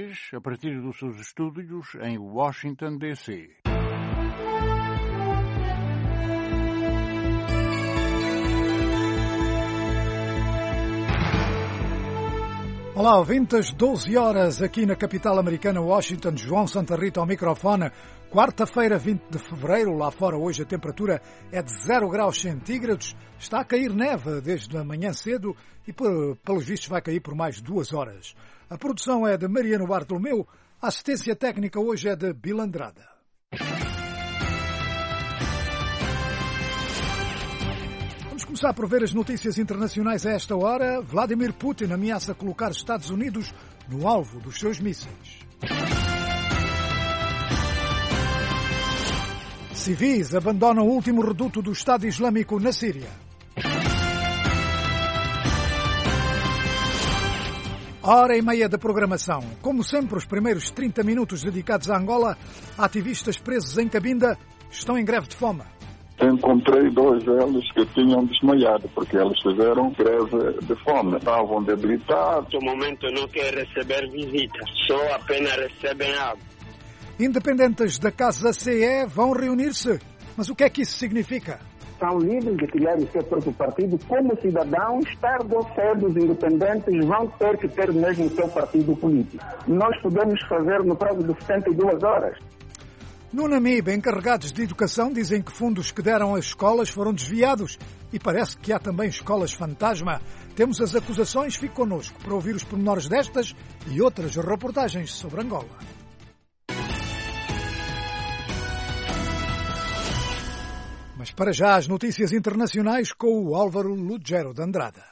notícias a partir dos seus estúdios em Washington, D.C. Olá, ouvintes, 12 horas aqui na capital americana, Washington. João Santa Rita ao microfone. Quarta-feira, 20 de fevereiro, lá fora hoje a temperatura é de 0 graus centígrados. Está a cair neve desde a manhã cedo e, pelos vistos, vai cair por mais 2 horas. A produção é de Mariano Bartolomeu, a assistência técnica hoje é de Bill Andrada. Vamos começar por ver as notícias internacionais a esta hora. Vladimir Putin ameaça colocar Estados Unidos no alvo dos seus mísseis. Civis abandonam o último reduto do Estado Islâmico na Síria. Hora e meia de programação. Como sempre, os primeiros 30 minutos dedicados a Angola, ativistas presos em Cabinda estão em greve de fome. Encontrei 2 deles que tinham desmaiado, porque eles fizeram greve de fome. Estavam debilitados. No momento não querem receber visitas, só apenas recebem água. Independentes da Casa CE vão reunir-se. Mas o que é que isso significa? São livres de criar o seu próprio partido. Como cidadãos, tarde ou cedo, os independentes vão ter que ter mesmo o seu partido político. Nós podemos fazer no prazo de 72 horas. No Namibe, encarregados de educação dizem que fundos que deram às escolas foram desviados e parece que há também escolas fantasma. Temos as acusações, fique connosco para ouvir os pormenores destas e outras reportagens sobre Angola. Mas para já as notícias internacionais com o Álvaro Lugero de Andrada.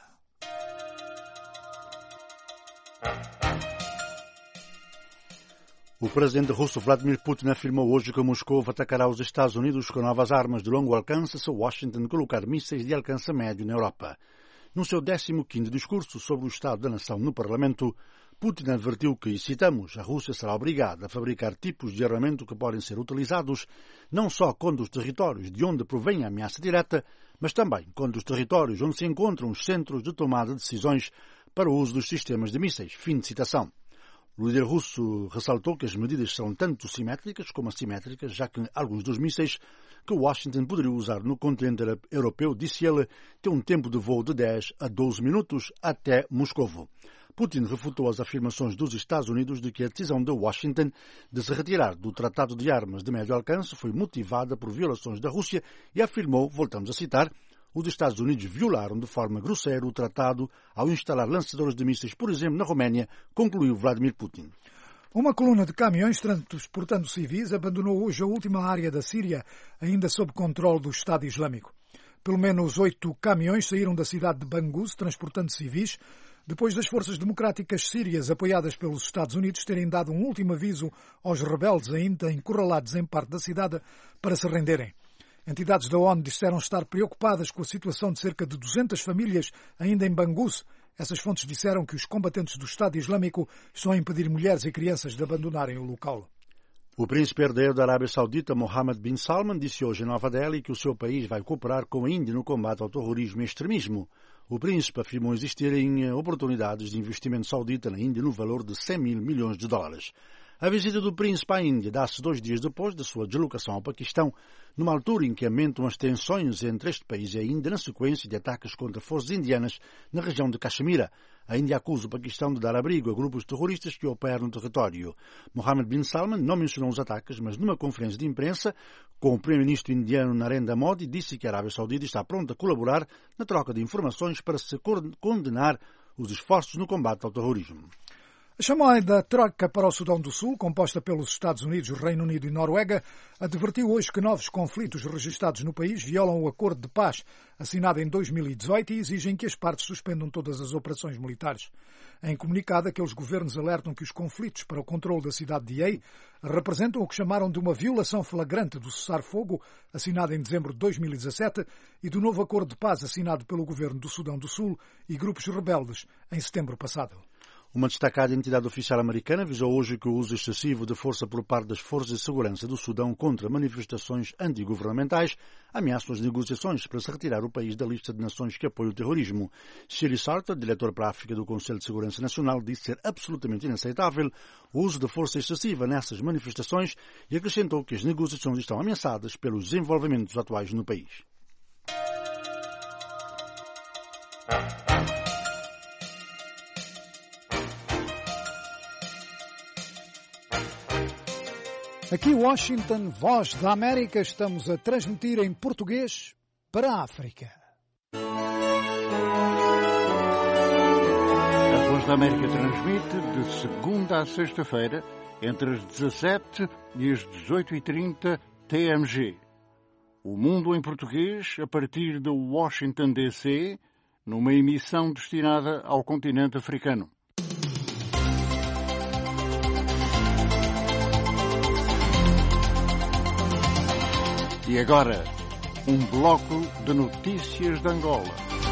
O presidente russo Vladimir Putin afirmou hoje que Moscou atacará os Estados Unidos com novas armas de longo alcance se Washington colocar mísseis de alcance médio na Europa. No seu 15º discurso sobre o Estado da Nação no Parlamento, Putin advertiu que, e citamos, a Rússia será obrigada a fabricar tipos de armamento que podem ser utilizados não só contra os territórios de onde provém a ameaça direta, mas também contra os territórios onde se encontram os centros de tomada de decisões para o uso dos sistemas de mísseis. Fim de citação. O líder russo ressaltou que as medidas são tanto simétricas como assimétricas, já que alguns dos mísseis que Washington poderia usar no continente europeu, disse ele, têm um tempo de voo de 10 a 12 minutos até Moscovo. Putin refutou as afirmações dos Estados Unidos de que a decisão de Washington de se retirar do Tratado de Armas de Médio Alcance foi motivada por violações da Rússia e afirmou, voltamos a citar, os Estados Unidos violaram de forma grosseira o tratado ao instalar lançadores de mísseis, por exemplo, na Roménia, concluiu Vladimir Putin. Uma coluna de caminhões transportando civis abandonou hoje a última área da Síria, ainda sob controle do Estado Islâmico. Pelo menos 8 caminhões saíram da cidade de Bangus transportando civis, depois das forças democráticas sírias, apoiadas pelos Estados Unidos, terem dado um último aviso aos rebeldes ainda encurralados em parte da cidade para se renderem. Entidades da ONU disseram estar preocupadas com a situação de cerca de 200 famílias ainda em Bangus. Essas fontes disseram que os combatentes do Estado Islâmico estão a impedir mulheres e crianças de abandonarem o local. O príncipe herdeiro da Arábia Saudita, Mohammed bin Salman, disse hoje em Nova Delhi que o seu país vai cooperar com a Índia no combate ao terrorismo e extremismo. O príncipe afirmou existirem oportunidades de investimento saudita na Índia no valor de 100 mil milhões de dólares. A visita do príncipe à Índia dá-se 2 dias depois da sua deslocação ao Paquistão, numa altura em que aumentam as tensões entre este país e a Índia na sequência de ataques contra forças indianas na região de Caxemira. A Índia acusa o Paquistão de dar abrigo a grupos terroristas que operam no território. Mohammed bin Salman não mencionou os ataques, mas numa conferência de imprensa com o primeiro-ministro indiano Narendra Modi disse que a Arábia Saudita está pronta a colaborar na troca de informações para se condenar os esforços no combate ao terrorismo. A chamada troca para o Sudão do Sul, composta pelos Estados Unidos, Reino Unido e Noruega, advertiu hoje que novos conflitos registados no país violam o acordo de paz assinado em 2018 e exigem que as partes suspendam todas as operações militares. Em comunicado, aqueles governos alertam que os conflitos para o controle da cidade de Ei representam o que chamaram de uma violação flagrante do cessar-fogo assinado em dezembro de 2017 e do novo acordo de paz assinado pelo governo do Sudão do Sul e grupos rebeldes em setembro passado. Uma destacada entidade oficial americana avisou hoje que o uso excessivo de força por parte das forças de segurança do Sudão contra manifestações antigovernamentais ameaçam as negociações para se retirar o país da lista de nações que apoiam o terrorismo. Shirley Sartor, diretor para a África do Conselho de Segurança Nacional, disse ser absolutamente inaceitável o uso de força excessiva nessas manifestações e acrescentou que as negociações estão ameaçadas pelos desenvolvimentos atuais no país. Aqui Washington, Voz da América, estamos a transmitir em português para a África. A Voz da América transmite de segunda a sexta-feira, entre as 17 e as 18h30 TMG. O Mundo em Português, a partir de Washington, D.C., numa emissão destinada ao continente africano. E agora, um bloco de notícias de Angola.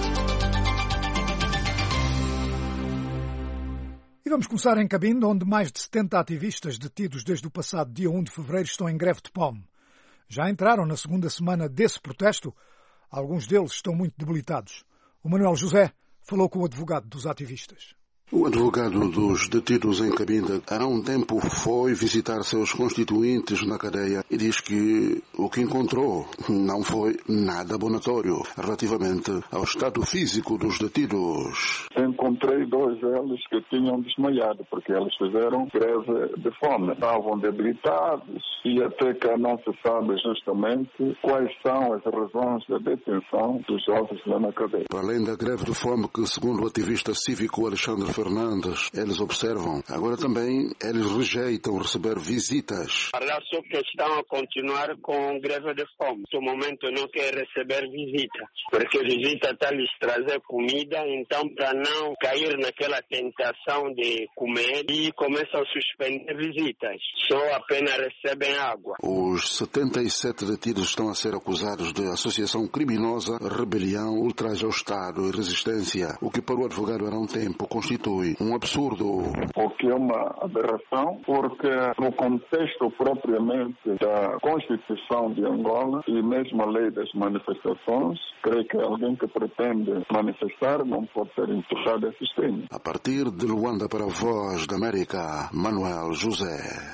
E vamos começar em Cabinda, onde mais de 70 ativistas detidos desde o passado dia 1 de fevereiro estão em greve de fome. Já entraram na segunda semana desse protesto. Alguns deles estão muito debilitados. O Manuel José falou com o advogado dos ativistas. O advogado dos detidos em Cabinda há um tempo foi visitar seus constituintes na cadeia e diz que o que encontrou não foi nada abonatório relativamente ao estado físico dos detidos. Encontrei 2 deles que tinham desmaiado porque eles fizeram greve de fome. Estavam debilitados e até que não se sabe justamente quais são as razões da detenção dos jovens lá na cadeia. Além da greve de fome que, segundo o ativista cívico Alexandre Fernandes, eles observam, agora também eles rejeitam receber visitas. Só que estão a continuar com greve de fome. No momento não quer receber visitas, porque visita está lhes trazer comida, então para não cair naquela tentação de comer e começam a suspender visitas. Só apenas recebem água. Os 77 detidos estão a ser acusados de associação criminosa, rebelião, ultraje ao Estado e resistência, o que para o advogado era um tempo constitui um absurdo. O que é uma aberração, porque no contexto propriamente da Constituição de Angola e mesmo a lei das manifestações, creio que alguém que pretende manifestar não pode ser imputado a esse crime. A partir de Luanda para a Voz da América, Manuel José.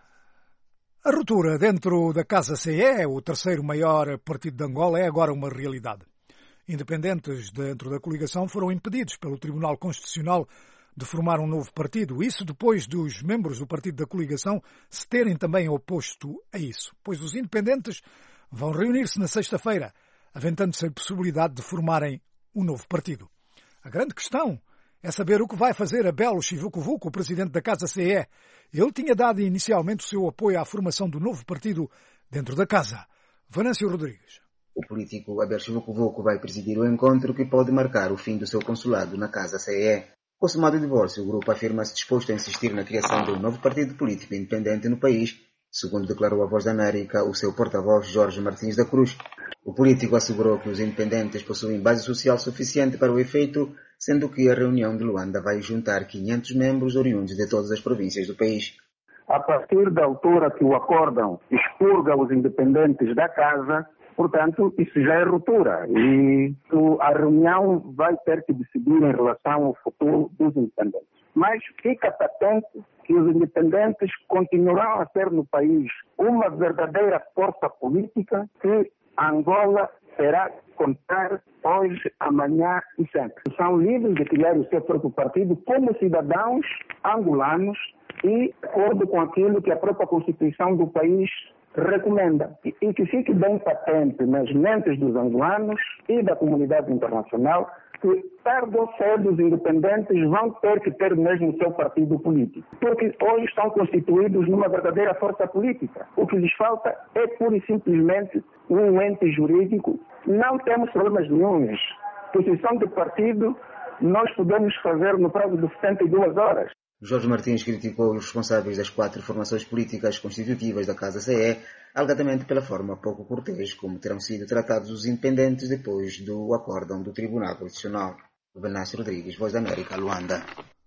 A ruptura dentro da Casa CE, o terceiro maior partido de Angola, é agora uma realidade. Independentes dentro da coligação foram impedidos pelo Tribunal Constitucional de formar um novo partido. Isso depois dos membros do partido da coligação se terem também oposto a isso. Pois os independentes vão reunir-se na sexta-feira, aventando-se a possibilidade de formarem um novo partido. A grande questão é saber o que vai fazer Abelo Chivucovuco, o presidente da Casa CE. Ele tinha dado inicialmente o seu apoio à formação do novo partido dentro da Casa. Venâncio Rodrigues. O político Abel Chivucovuco vai presidir o encontro que pode marcar o fim do seu consulado na Casa CE. Consumado o divórcio, o grupo afirma-se disposto a insistir na criação de um novo partido político independente no país, segundo declarou a Voz da América o seu porta-voz Jorge Martins da Cruz. O político assegurou que os independentes possuem base social suficiente para o efeito, sendo que a reunião de Luanda vai juntar 500 membros oriundos de todas as províncias do país. A partir da altura que o acórdão expurga os independentes da Casa, portanto, isso já é ruptura e a reunião vai ter que decidir em relação ao futuro dos independentes. Mas fica patente que os independentes continuarão a ser no país uma verdadeira força política que Angola terá que contar hoje, amanhã e sempre. São livres de criar o seu próprio partido como cidadãos angolanos e de acordo com aquilo que a própria Constituição do país recomenda. E que fique bem patente nas mentes dos angolanos e da comunidade internacional que tarde ou cedo os independentes vão ter que ter mesmo o seu partido político. Porque hoje estão constituídos numa verdadeira força política. O que lhes falta é pura e simplesmente um ente jurídico. Não temos problemas nenhuns. Posição de partido nós podemos fazer no prazo de 72 horas. Jorge Martins criticou os responsáveis das 4 formações políticas constitutivas da Casa CE, alegadamente pela forma pouco cortês como terão sido tratados os independentes depois do acórdão do Tribunal Constitucional. Venâncio Rodrigues, Voz da América, Luanda.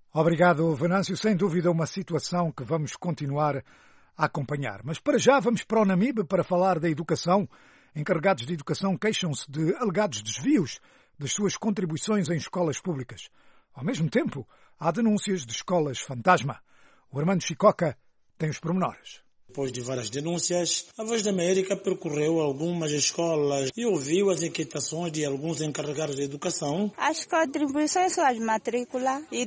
Obrigado, Venâncio. Sem dúvida uma situação que vamos continuar a acompanhar. Mas para já vamos para o Namibe para falar da educação. Encarregados de educação queixam-se de alegados desvios das suas contribuições em escolas públicas. Ao mesmo tempo, há denúncias de escolas fantasma. O Armando Chicoca tem os pormenores. Depois de várias denúncias, a Voz da América percorreu algumas escolas e ouviu as inquietações de alguns encarregados de educação. As contribuições são as matrículas. Em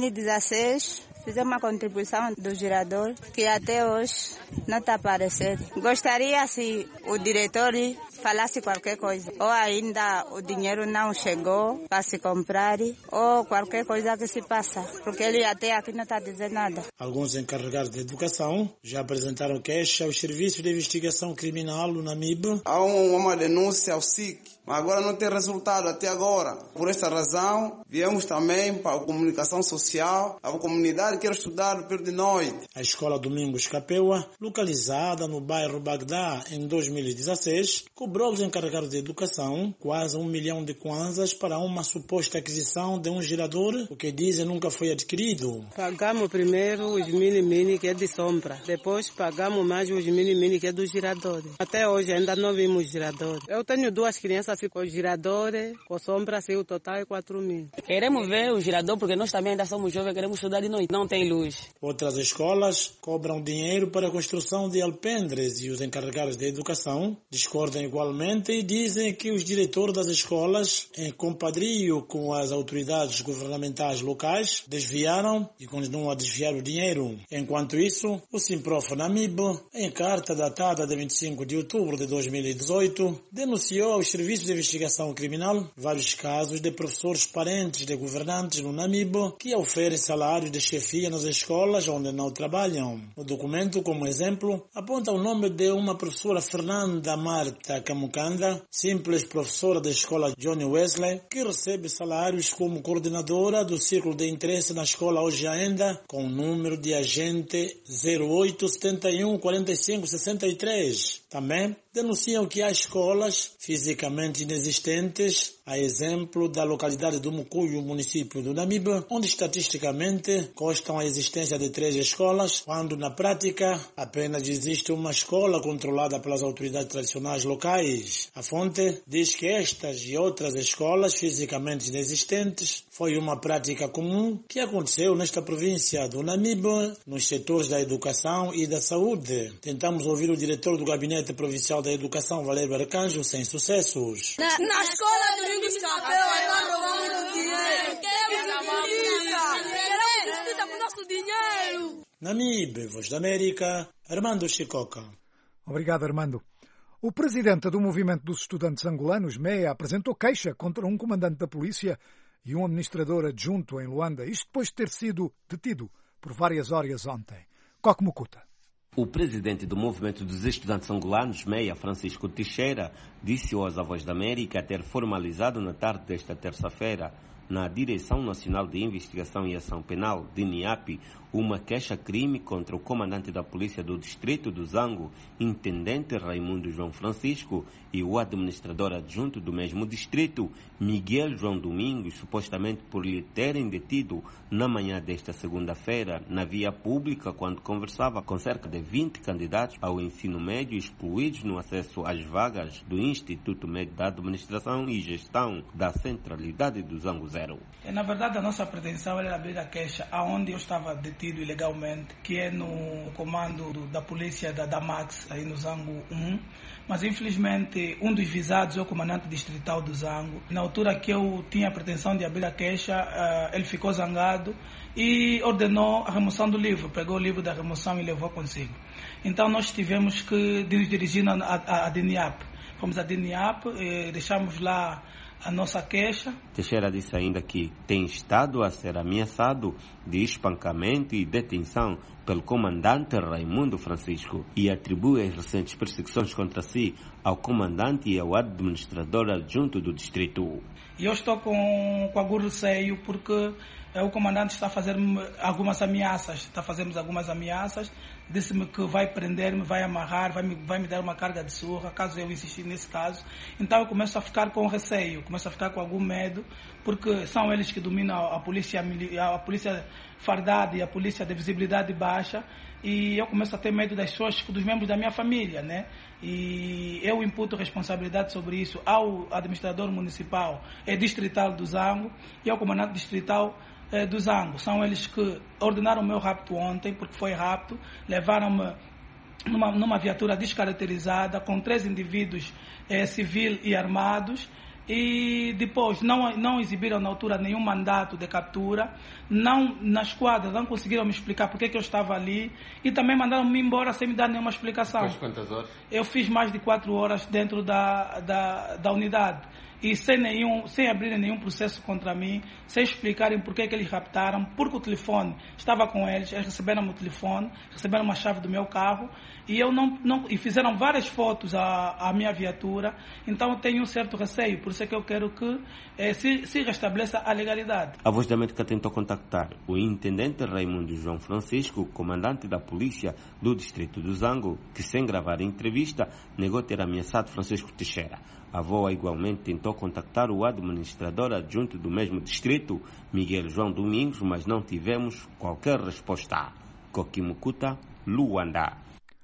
2016, fizemos uma contribuição do gerador que até hoje não está aparecendo. Gostaria se o diretor falasse qualquer coisa. Ou ainda o dinheiro não chegou para se comprar, ou qualquer coisa que se passa. Porque ele até aqui não está dizendo nada. Alguns encarregados de educação já apresentaram queixa aos serviços de investigação criminal no Namibe. Há uma denúncia ao SIC, mas agora não tem resultado até agora. Por esta razão, viemos também para a comunicação social. A comunidade quer estudar perto de noite. A escola Domingos Capeua, localizada no bairro Bagdá em 2016, cobrou aos encarregados de educação quase 1 milhão de kwanzas para uma suposta aquisição de um gerador, o que dizem nunca foi adquirido. Pagamos primeiro os mini que é de sombra, depois pagamos mais os mini que é do gerador. Até hoje ainda não vimos gerador. Eu tenho 2 crianças assim, com gerador, com sombra, assim, o total é 4 mil. Queremos ver o gerador porque nós também ainda somos jovens, queremos estudar de noite, não tem luz. Outras escolas cobram dinheiro para a construção de alpendres e os encarregados de educação discordam igualmente e dizem que os diretores das escolas, em compadrio com as autoridades governamentais locais, desviaram e continuam a desviar o dinheiro. Enquanto isso, o Simprof Namibe, em carta datada de 25 de outubro de 2018, denunciou aos serviços de investigação criminal vários casos de professores parentes de governantes no Namibe que oferecem salários de chefia nas escolas onde não trabalham. O documento, como exemplo, aponta o nome de uma professora Fernanda Marta Kamukanda, simples professora da escola Johnny Wesley, que recebe salários como coordenadora do círculo de interesse na escola hoje ainda, com o número de agente 08714563. Também denunciam que há escolas fisicamente inexistentes, a exemplo da localidade do Mucuyo, município do Namibe, onde estatisticamente constam a existência de 3 escolas, quando na prática apenas existe uma escola controlada pelas autoridades tradicionais locais. A fonte diz que estas e outras escolas fisicamente inexistentes foi uma prática comum que aconteceu nesta província do Namibe, nos setores da educação e da saúde. Tentamos ouvir o diretor do Gabinete Provincial da Educação, Valério Arcanjo, sem sucessos. Na escola do Domingos Capeua está roubando dinheiro. Queremos justiça por nosso dinheiro. Namibe, Voz da América, Armando Chicoca. Obrigado, Armando. O presidente do Movimento dos Estudantes Angolanos, MEA, apresentou queixa contra um comandante da polícia e um administrador adjunto em Luanda, isto depois de ter sido detido por várias horas ontem. Coque Mucuta. O presidente do Movimento dos Estudantes Angolanos, MEA, Francisco Teixeira, disse hoje à Voz da América ter formalizado na tarde desta terça-feira, na Direção Nacional de Investigação e Ação Penal, DINIAP, uma queixa-crime contra o comandante da Polícia do Distrito do Zango, Intendente Raimundo João Francisco, e o administrador adjunto do mesmo distrito, Miguel João Domingos, supostamente por lhe terem detido na manhã desta segunda-feira, na via pública, quando conversava com cerca de 20 candidatos ao ensino médio excluídos no acesso às vagas do Instituto Médio da Administração e Gestão da Centralidade do Zango Zero. Na verdade, a nossa pretensão era abrir a queixa aonde eu estava detido ilegalmente, que é no comando da polícia da Damax, aí no Zango 1. Mas, infelizmente, um dos visados é o comandante distrital do Zango. Na altura que eu tinha a pretensão de abrir a queixa, ele ficou zangado e ordenou a remoção do livro. Pegou o livro da remoção e levou consigo. Então, nós tivemos que nos dirigir à DINIAP. Fomos à DINIAP, deixamos lá a nossa queixa. Teixeira disse ainda que tem estado a ser ameaçado de espancamento e detenção pelo comandante Raimundo Francisco e atribui as recentes perseguições contra si ao comandante e ao administrador adjunto do distrito. E eu estou com algum receio porque o comandante está a fazer-me algumas ameaças, disse-me que vai prender-me, vai amarrar, vai me dar uma carga de surra, caso eu insistir nesse caso. Então eu começo a ficar com receio, começo a ficar com algum medo, porque são eles que dominam a polícia fardada e a polícia de visibilidade baixa, e eu começo a ter medo das pessoas, dos membros da minha família, né? E eu imputo responsabilidade sobre isso ao administrador municipal e distrital do Zango e ao comandante distrital do Zango. São eles que ordenaram o meu rapto ontem, porque foi rapto, levaram-me numa viatura descaracterizada com 3 indivíduos civil e armados, e depois não exibiram na altura nenhum mandato de captura, na esquadra não conseguiram me explicar porque que eu estava ali, e também mandaram-me embora sem me dar nenhuma explicação. Faz quantas horas? Eu fiz mais de 4 horas dentro da unidade, e sem abrirem nenhum processo contra mim, sem explicarem por que eles raptaram, porque o telefone estava com eles receberam o telefone, receberam uma chave do meu carro, e e fizeram várias fotos à minha viatura. Então eu tenho um certo receio, por isso é que eu quero que se restabeleça a legalidade. A Voz da América tentou contactar o intendente Raimundo João Francisco, comandante da polícia do distrito do Zango, que sem gravar a entrevista negou ter ameaçado Francisco Teixeira. A VOA igualmente tentou contactar o administrador adjunto do mesmo distrito, Miguel João Domingos, mas não tivemos qualquer resposta. Kokimukuta, Luanda.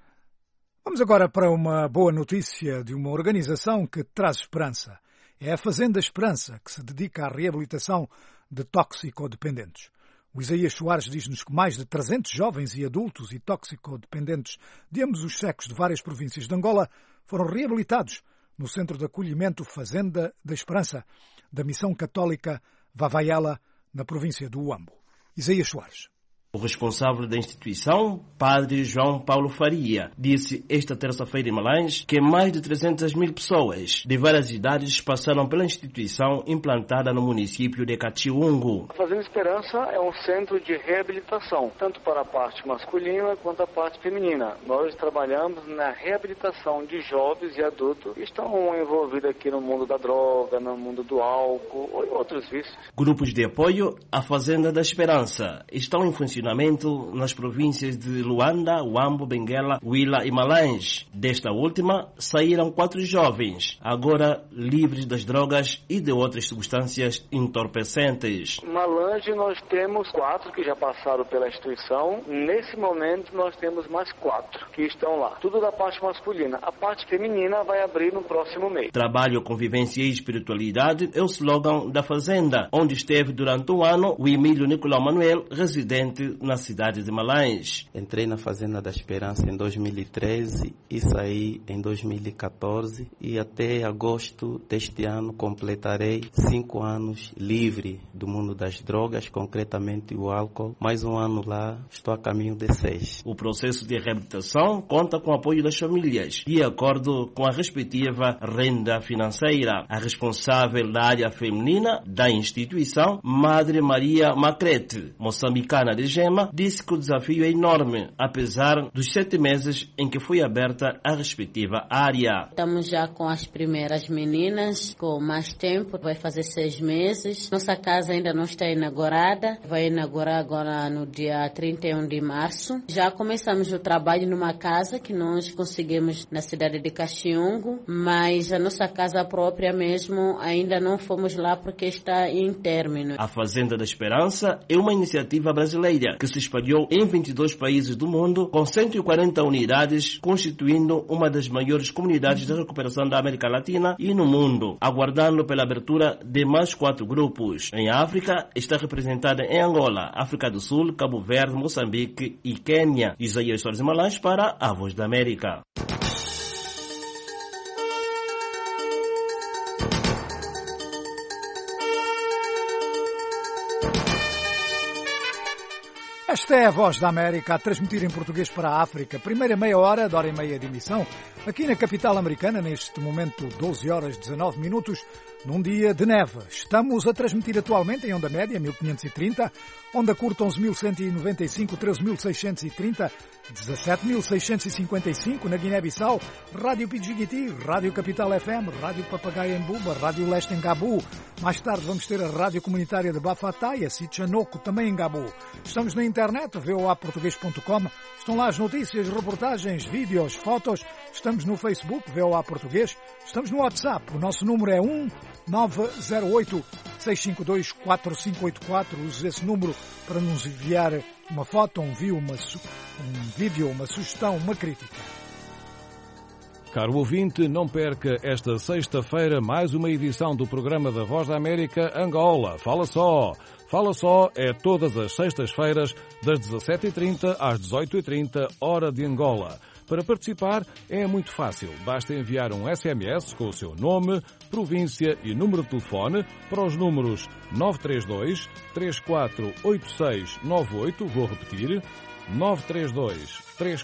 Vamos agora para uma boa notícia de uma organização que traz esperança. É a Fazenda Esperança, que se dedica à reabilitação de toxicodependentes. O Isaías Soares diz-nos que mais de 300 jovens e adultos e toxicodependentes de ambos os sexos de várias províncias de Angola foram reabilitados no Centro de Acolhimento Fazenda da Esperança, da Missão Católica Vavaiala, na província do Huambo. Isaías Soares. O responsável da instituição, Padre João Paulo Faria, disse esta terça-feira em Malães que mais de 300 mil pessoas de várias idades passaram pela instituição implantada no município de Catiungo. A Fazenda Esperança é um centro de reabilitação, tanto para a parte masculina quanto a parte feminina. Nós trabalhamos na reabilitação de jovens e adultos que estão envolvidos aqui no mundo da droga, no mundo do álcool ou em outros vícios. Grupos de apoio à Fazenda da Esperança estão em funcionamento nas províncias de Luanda, Huambo, Benguela, Huila e Malães. Desta última, saíram 4 jovens, agora livres das drogas e de outras substâncias entorpecentes. Malães nós temos 4 que já passaram pela instituição. Nesse momento nós temos mais 4 que estão lá. Tudo da parte masculina. A parte feminina vai abrir no próximo mês. Trabalho, convivência e espiritualidade é o slogan da Fazenda, onde esteve durante um ano o Emílio Nicolau Manuel, residente na cidade de Malães. Entrei na Fazenda da Esperança em 2013 e saí em 2014 e até agosto deste ano completarei 5 anos livre do mundo das drogas, concretamente o álcool. Mais um ano lá, estou a caminho de 6. O processo de reabilitação conta com o apoio das famílias, de acordo com a respectiva renda financeira. A responsável da área feminina da instituição, Madre Maria Macrete, moçambicana de Gema, disse que o desafio é enorme, apesar dos 7 meses em que foi aberta a respectiva área. Estamos já com as primeiras meninas, com mais tempo, vai fazer 6 meses. Nossa casa ainda não está inaugurada, vai inaugurar agora no dia 31 de março. Já começamos o trabalho numa casa que nós conseguimos na cidade de Caxiungo, mas a nossa casa própria mesmo ainda não fomos lá porque está em término. A Fazenda da Esperança é uma iniciativa brasileira que se espalhou em 22 países do mundo, com 140 unidades, constituindo uma das maiores comunidades de recuperação da América Latina e no mundo, aguardando pela abertura de mais 4 grupos. Em África, está representada em Angola, África do Sul, Cabo Verde, Moçambique e Quênia. Isaías Soares Malães para a Voz da América. Esta é a Voz da América a transmitir em português para a África. Primeira meia hora, de hora e meia de emissão, aqui na capital americana, neste momento 12 horas 19 minutos, num dia de neve. Estamos a transmitir atualmente em onda média 1530, onda curta 11.195, 13.630, 17.655 na Guiné-Bissau, Rádio Pidjigiti, Rádio Capital FM, Rádio Papagaio em Buba, Rádio Leste em Gabu. Mais tarde vamos ter a Rádio Comunitária de Bafatá e a Sichanoko também em Gabu. Estamos na internet, voaportuguês.com. Estão lá as notícias, reportagens, vídeos, fotos. Estamos no Facebook, VOA Português. Estamos no WhatsApp. O nosso número é 1908 652-4584. Use esse número para nos enviar uma foto, um vídeo, uma sugestão, uma crítica. Caro ouvinte, não perca esta sexta-feira mais uma edição do programa da Voz da América Angola. Fala Só! Fala Só é todas as sextas-feiras, das 17h30 às 18h30, hora de Angola. Para participar é muito fácil. Basta enviar um SMS com o seu nome, província e número de telefone para os números 932 348698, vou repetir, 932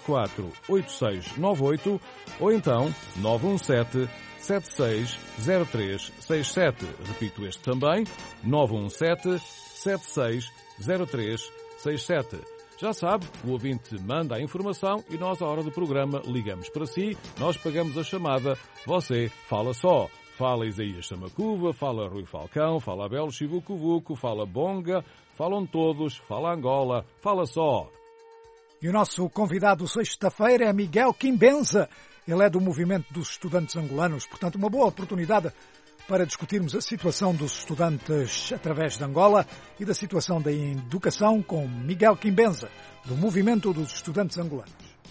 348698 ou então 917 760367. Repito este também, 917 760367. Já sabe, o ouvinte manda a informação e nós, à hora do programa, ligamos para si, nós pagamos a chamada, você fala só. Fala Isaías Samacuva, fala Rui Falcão, fala Abel Chivucuvuco, fala Bonga, falam todos, fala Angola, fala só. E o nosso convidado sexta-feira é Miguel Quimbenza. Ele é do movimento dos estudantes angolanos, portanto uma boa oportunidade para discutirmos a situação dos estudantes através de Angola e da situação da educação com Miguel Quimbenza, do movimento dos estudantes angolanos.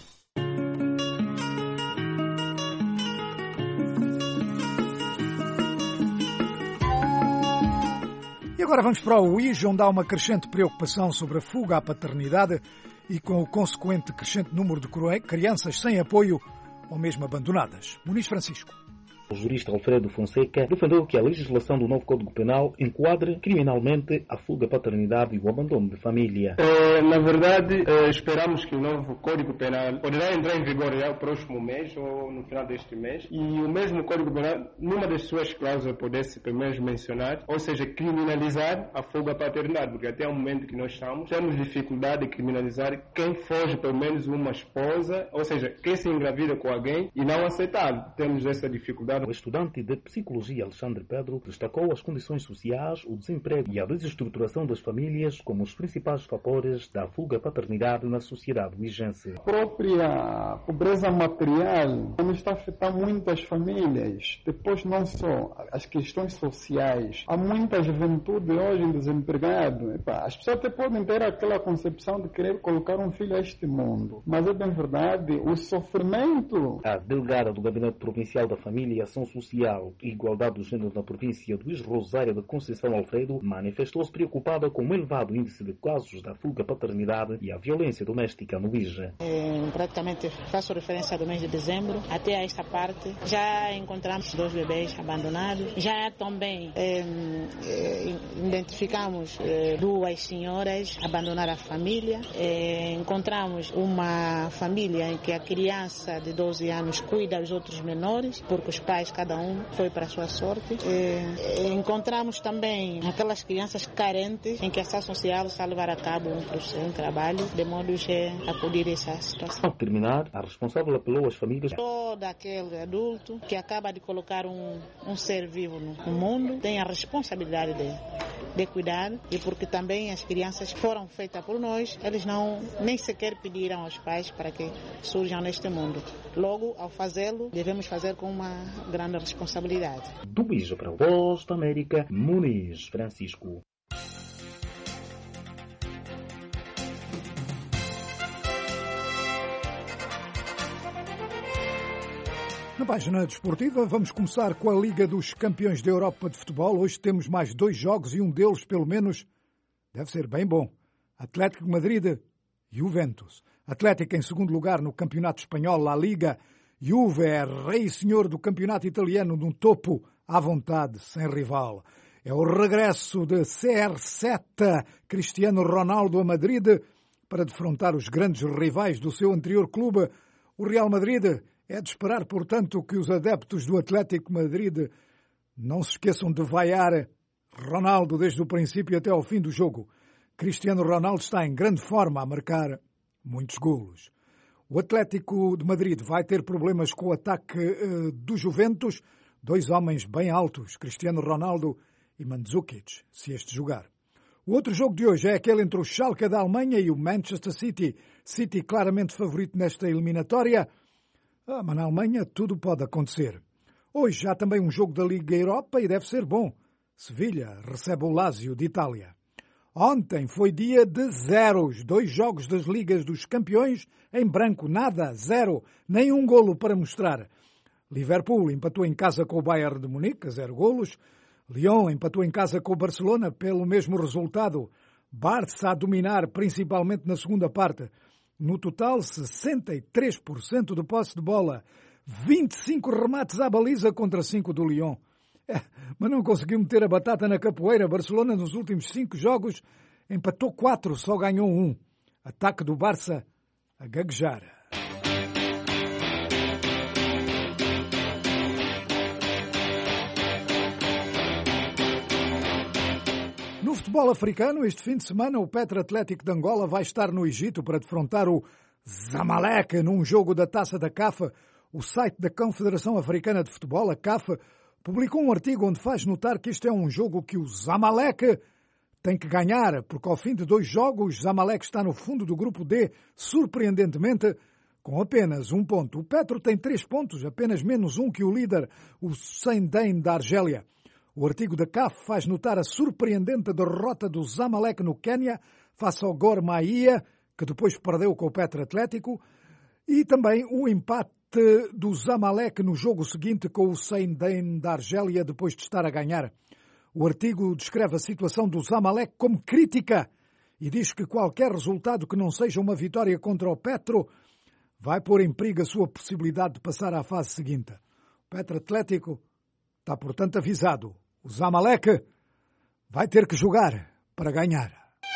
E agora vamos para o UIJ, onde há uma crescente preocupação sobre a fuga à paternidade e com o consequente crescente número de crianças sem apoio ou mesmo abandonadas. Muniz Francisco. O jurista Alfredo Fonseca defendeu que a legislação do novo Código Penal enquadre criminalmente a fuga, paternidade e o abandono de família. Na verdade, esperamos que o novo Código Penal poderá entrar em vigor já no próximo mês ou no final deste mês, e o mesmo Código Penal, numa das suas cláusulas, pudesse pelo menos mencionar, ou seja, criminalizar a fuga, paternidade, porque até o momento que nós temos dificuldade de criminalizar quem foge pelo menos uma esposa, ou seja, quem se engravida com alguém e não aceitar. Temos essa dificuldade. O estudante de Psicologia Alexandre Pedro destacou as condições sociais, o desemprego e a desestruturação das famílias como os principais fatores da fuga paternidade na sociedade uijense. A própria pobreza material está a afetar muitas famílias. Depois, não só as questões sociais. Há muita juventude hoje desempregada. As pessoas até podem ter aquela concepção de querer colocar um filho a este mundo. Mas é bem verdade, o sofrimento... A delegada do Gabinete Provincial da Família, Ação Social e Igualdade do Gênero na província do Rosário da Conceição Alfredo manifestou-se preocupada com o elevado índice de casos da fuga paternidade e a violência doméstica no Uíja. Praticamente faço referência do mês de dezembro até a esta parte. Já encontramos 2 bebês abandonados. Já também identificamos 2 senhoras abandonar a família. Encontramos uma família em que a criança de 12 anos cuida dos outros menores, porque os pais, cada um foi para a sua sorte. Encontramos também aquelas crianças carentes em que a ação social está a levar a cabo um trabalho de modo a acudir essa situação. Ao terminar, a responsável apelou às famílias. Todo aquele adulto que acaba de colocar um ser vivo no mundo tem a responsabilidade de cuidar, e porque também as crianças foram feitas por nós, eles nem sequer pediram aos pais para que surjam neste mundo. Logo, ao fazê-lo, devemos fazer com uma grande responsabilidade. Do Uíja para a Voz da América, Muniz Francisco. Na página desportiva, vamos começar com a Liga dos Campeões da Europa de Futebol. Hoje temos mais 2 jogos e um deles, pelo menos, deve ser bem bom. Atlético de Madrid e Juventus. Atlético em segundo lugar no Campeonato Espanhol, La Liga. Juve é rei e senhor do Campeonato Italiano, num topo à vontade, sem rival. É o regresso de CR7, Cristiano Ronaldo, a Madrid, para defrontar os grandes rivais do seu anterior clube, o Real Madrid. É de esperar, portanto, que os adeptos do Atlético de Madrid não se esqueçam de vaiar Ronaldo desde o princípio até ao fim do jogo. Cristiano Ronaldo está em grande forma a marcar muitos golos. O Atlético de Madrid vai ter problemas com o ataque do Juventus. 2 homens bem altos, Cristiano Ronaldo e Mandzukic, se este jogar. O outro jogo de hoje é aquele entre o Schalke da Alemanha e o Manchester City. City claramente favorito nesta eliminatória. Mas na Alemanha tudo pode acontecer. Hoje há também um jogo da Liga Europa e deve ser bom. Sevilha recebe o Lazio de Itália. Ontem foi dia de zeros. 2 jogos das Ligas dos Campeões em branco. Nada, zero. Nem um golo para mostrar. Liverpool empatou em casa com o Bayern de Munique, a 0 golos. Lyon empatou em casa com o Barcelona pelo mesmo resultado. Barça a dominar, principalmente na segunda parte. No total, 63% de posse de bola. 25 remates à baliza contra 5 do Lyon. Mas não conseguiu meter a batata na capoeira. Barcelona, nos últimos 5 jogos, empatou 4, só ganhou 1. Ataque do Barça a gaguejar. No futebol africano, este fim de semana, o Petro Atlético de Angola vai estar no Egito para defrontar o Zamalek num jogo da Taça da CAF. O site da Confederação Africana de Futebol, a CAF, publicou um artigo onde faz notar que este é um jogo que o Zamalek tem que ganhar, porque ao fim de 2 jogos, Zamalek está no fundo do grupo D, surpreendentemente, com apenas 1 ponto. O Petro tem 3 pontos, apenas menos 1 que o líder, o Sendane da Argélia. O artigo da CAF faz notar a surpreendente derrota do Zamalek no Quênia, face ao Gor Mahia, que depois perdeu com o Petro Atlético, e também o empate do Zamalek no jogo seguinte com o Sendane da Argélia, depois de estar a ganhar. O artigo descreve a situação do Zamalek como crítica e diz que qualquer resultado que não seja uma vitória contra o Petro vai pôr em perigo a sua possibilidade de passar à fase seguinte. O Petro Atlético está, portanto, avisado. O Zamalek vai ter que jogar para ganhar.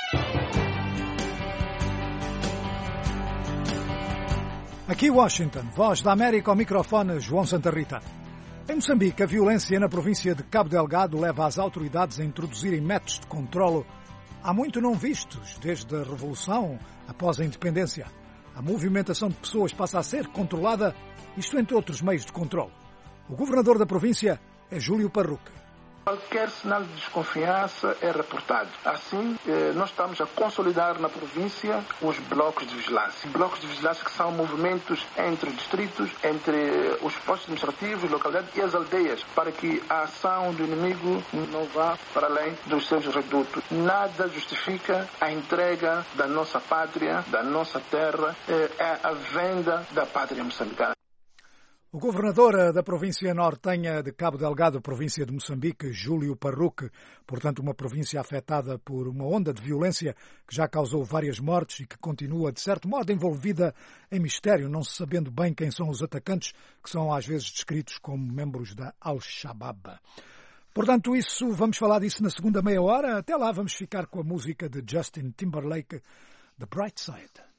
Aqui Washington, Voz da América, ao microfone João Santa Rita. Em Moçambique, a violência na província de Cabo Delgado leva as autoridades a introduzirem métodos de controlo há muito não vistos desde a Revolução após a independência. A movimentação de pessoas passa a ser controlada, isto entre outros meios de controle. O governador da província é Júlio Parruque. Qualquer sinal de desconfiança é reportado. Assim, nós estamos a consolidar na província os blocos de vigilância. Blocos de vigilância que são movimentos entre distritos, entre os postos administrativos, localidades e as aldeias, para que a ação do inimigo não vá para além dos seus redutos. Nada justifica a entrega da nossa pátria, da nossa terra, a venda da pátria moçambicana. O governador da província nortenha de Cabo Delgado, província de Moçambique, Júlio Parruque, portanto uma província afetada por uma onda de violência que já causou várias mortes e que continua, de certo modo, envolvida em mistério, não se sabendo bem quem são os atacantes, que são às vezes descritos como membros da Al-Shabaab. Portanto, vamos falar disso na segunda meia hora. Até lá vamos ficar com a música de Justin Timberlake, The Bright Side.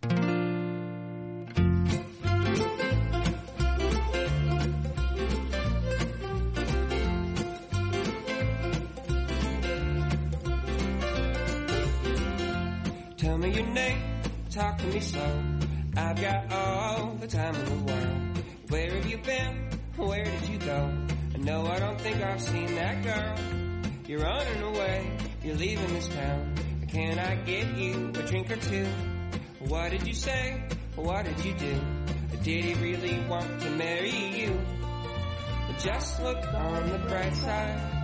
Tell me your name, talk to me slow. I've got all the time in the world. Where have you been? Where did you go? No, I don't think I've seen that girl. You're running away, you're leaving this town. Can I get you a drink or two? What did you say? What did you do? Did he really want to marry you? Just look on the bright side.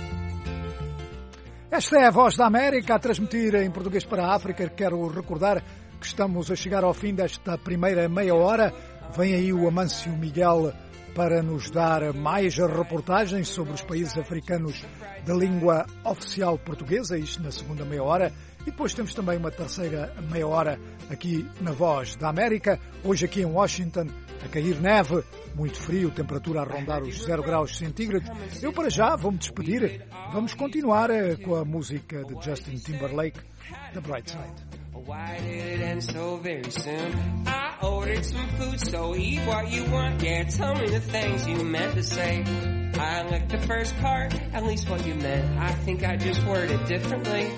Esta é a Voz da América, a transmitir em português para a África. Quero recordar que estamos a chegar ao fim desta primeira meia hora. Vem aí o Amâncio Miguel para nos dar mais reportagens sobre os países africanos da língua oficial portuguesa, isto na segunda meia hora. E depois temos também uma terceira meia hora aqui na Voz da América. Hoje aqui em Washington, a cair neve, muito frio, temperatura a rondar os 0 graus centígrados. Eu para já vou-me despedir. Vamos continuar com a música de Justin Timberlake, The Bright Side. Why did it end so very soon? I ordered some food, so eat what you want. Yeah, tell me the things you meant to say. I like the first part, at least what you meant. I think I just worded differently.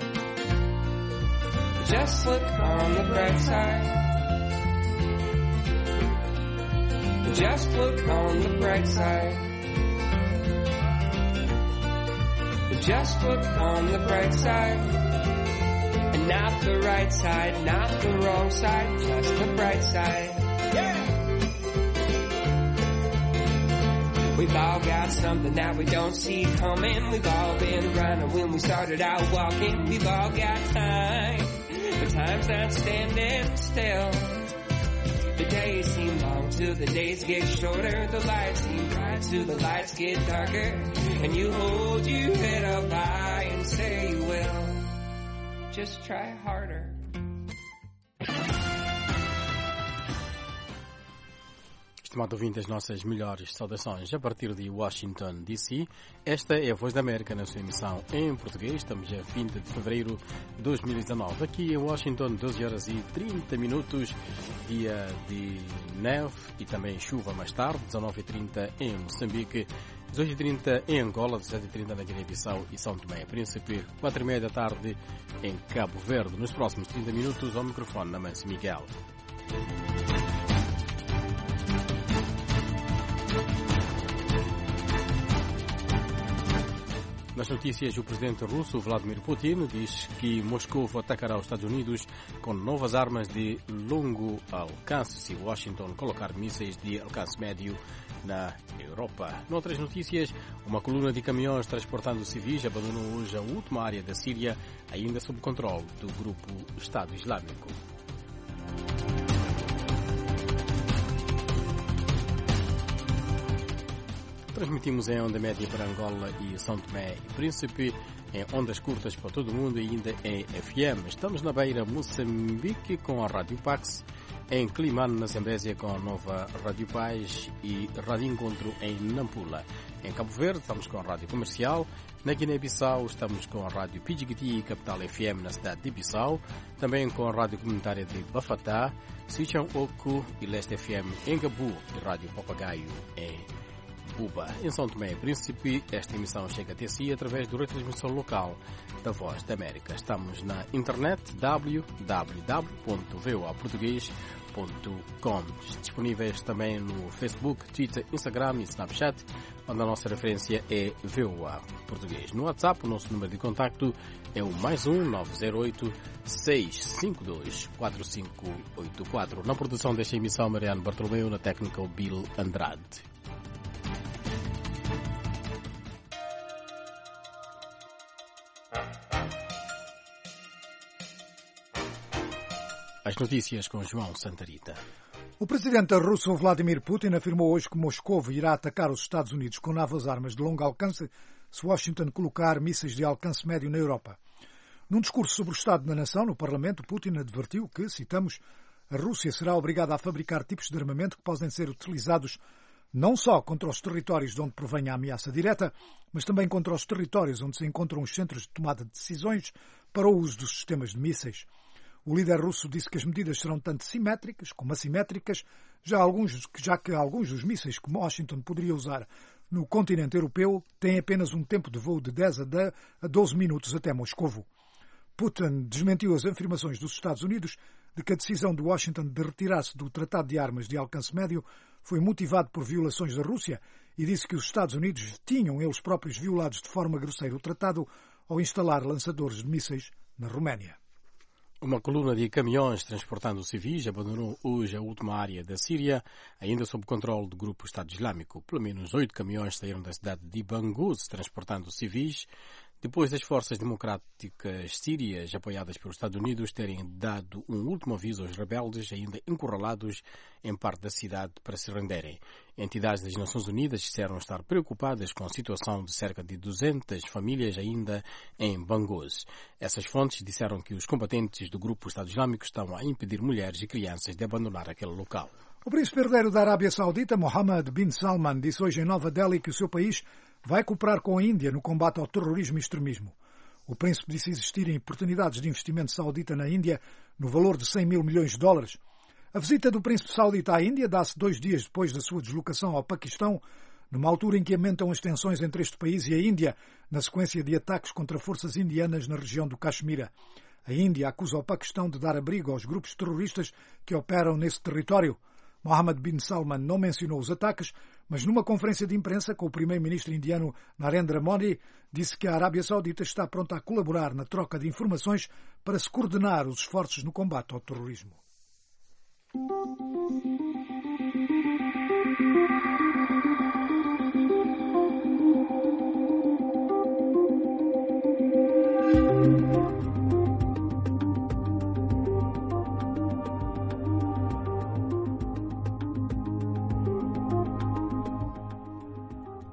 Just look on the bright side. Just look on the bright side. Just look on the bright side. And not the right side, not the wrong side, just the bright side. Yeah! We've all got something that we don't see coming. We've all been running when we started out walking. We've all got time, but time's not standing still. The days seem long till the days get shorter. The lights seem bright till the lights get darker. And you hold your head up high and say you will. Just try harder. Estimado ouvinte, as nossas melhores saudações a partir de Washington, D.C. Esta é a Voz da América na sua emissão em português. Estamos a 20 de fevereiro de 2019. Aqui em Washington, 12 horas e 30 minutos, dia de neve e também chuva mais tarde, 19h30 em Moçambique, 18h30 em Angola, 17h30 na Guiné-Bissau e São Tomé e Príncipe, 4h30 da tarde em Cabo Verde. Nos próximos 30 minutos, ao microfone na Manso Miguel. Nas notícias, o presidente russo Vladimir Putin diz que Moscou atacará os Estados Unidos com novas armas de longo alcance se Washington colocar mísseis de alcance médio na Europa. Noutras notícias, uma coluna de caminhões transportando civis abandonou hoje a última área da Síria, ainda sob controle do grupo Estado Islâmico. Transmitimos em onda média para Angola e São Tomé e Príncipe, em ondas curtas para todo o mundo e ainda em FM. Estamos na Beira, Moçambique, com a Rádio Pax, em Climane, na Zambésia, com a nova Rádio Paz e Rádio Encontro em Nampula. Em Cabo Verde, estamos com a Rádio Comercial. Na Guiné-Bissau, estamos com a Rádio Pidjigiti e Capital FM na cidade de Bissau. Também com a Rádio Comunitária de Bafatá, Sichão Oco e Leste FM em Gabu e Rádio Papagaio em Buba. Em São Tomé e Príncipe, esta emissão chega até si através da retransmissão local da Voz da América. Estamos na internet www.voaportugues.com. Disponíveis também no Facebook, Twitter, Instagram e Snapchat, onde a nossa referência é VOA Português. No WhatsApp, o nosso número de contacto é o +1 908 652 4584. Na produção desta emissão, Mariano Bartolomeu, na técnica, o Bill Andrade. As notícias com João Santarita. O presidente russo Vladimir Putin afirmou hoje que Moscou irá atacar os Estados Unidos com novas armas de longo alcance se Washington colocar mísseis de alcance médio na Europa. Num discurso sobre o Estado da Nação no Parlamento, Putin advertiu que, citamos, a Rússia será obrigada a fabricar tipos de armamento que podem ser utilizados não só contra os territórios de onde provém a ameaça direta, mas também contra os territórios onde se encontram os centros de tomada de decisões para o uso dos sistemas de mísseis. O líder russo disse que as medidas serão tanto simétricas como assimétricas, já que alguns dos mísseis que Washington poderia usar no continente europeu têm apenas um tempo de voo de 10 a 12 minutos até Moscovo. Putin desmentiu as afirmações dos Estados Unidos de que a decisão de Washington de retirar-se do Tratado de Armas de Alcance Médio foi motivado por violações da Rússia e disse que os Estados Unidos tinham eles próprios violados de forma grosseira o tratado ao instalar lançadores de mísseis na Roménia. Uma coluna de caminhões transportando civis abandonou hoje a última área da Síria, ainda sob controle do grupo Estado Islâmico. Pelo menos 8 caminhões saíram da cidade de Banguz transportando civis, depois das forças democráticas sírias, apoiadas pelos Estados Unidos, terem dado um último aviso aos rebeldes, ainda encurralados em parte da cidade, para se renderem. Entidades das Nações Unidas disseram estar preocupadas com a situação de cerca de 200 famílias ainda em Banguz. Essas fontes disseram que os combatentes do grupo Estado Islâmico estão a impedir mulheres e crianças de abandonar aquele local. O príncipe herdeiro da Arábia Saudita, Mohammed bin Salman, disse hoje em Nova Delhi que o seu país vai cooperar com a Índia no combate ao terrorismo e extremismo. O príncipe disse existirem oportunidades de investimento saudita na Índia no valor de 100 mil milhões de dólares. A visita do príncipe saudita à Índia dá-se 2 dias depois da sua deslocação ao Paquistão, numa altura em que aumentam as tensões entre este país e a Índia, na sequência de ataques contra forças indianas na região do Caxemira. A Índia acusa o Paquistão de dar abrigo aos grupos terroristas que operam nesse território. Mohammed bin Salman não mencionou os ataques, mas numa conferência de imprensa com o primeiro-ministro indiano Narendra Modi, disse que a Arábia Saudita está pronta a colaborar na troca de informações para se coordenar os esforços no combate ao terrorismo.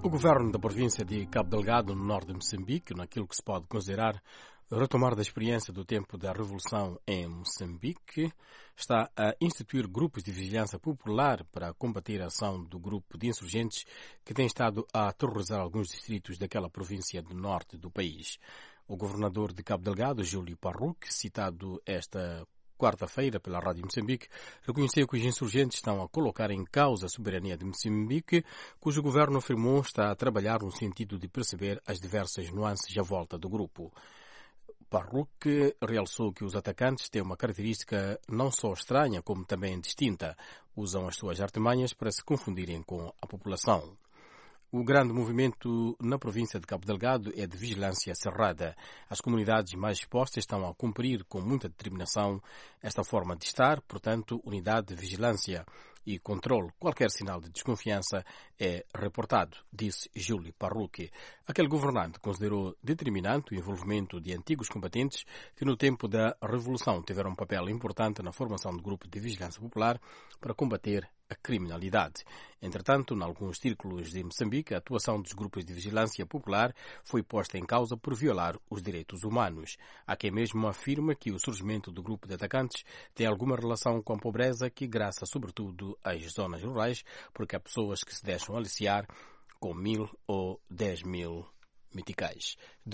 O governo da província de Cabo Delgado, no norte de Moçambique, naquilo que se pode considerar retomar da experiência do tempo da revolução em Moçambique, está a instituir grupos de vigilância popular para combater a ação do grupo de insurgentes que tem estado a aterrorizar alguns distritos daquela província do norte do país. O governador de Cabo Delgado, Júlio Parruque, citado esta quarta-feira pela Rádio Moçambique, reconheceu que os insurgentes estão a colocar em causa a soberania de Moçambique, cujo governo afirmou está a trabalhar no sentido de perceber as diversas nuances à volta do grupo. Parruque realçou que os atacantes têm uma característica não só estranha, como também distinta. Usam as suas artimanhas para se confundirem com a população. O grande movimento na província de Cabo Delgado é de vigilância cerrada. As comunidades mais expostas estão a cumprir com muita determinação esta forma de estar, portanto, unidade de vigilância e controle. Qualquer sinal de desconfiança é reportado, disse Júlio Parruque. Aquele governante considerou determinante o envolvimento de antigos combatentes que no tempo da Revolução tiveram um papel importante na formação de grupos de vigilância popular para combater a criminalidade. Entretanto, em alguns círculos de Moçambique, a atuação dos grupos de vigilância popular foi posta em causa por violar os direitos humanos. Há quem mesmo afirma que o surgimento do grupo de atacantes tem alguma relação com a pobreza que graça sobretudo às zonas rurais, porque há pessoas que se deixam aliciar com 1.000 ou 10.000 meticais.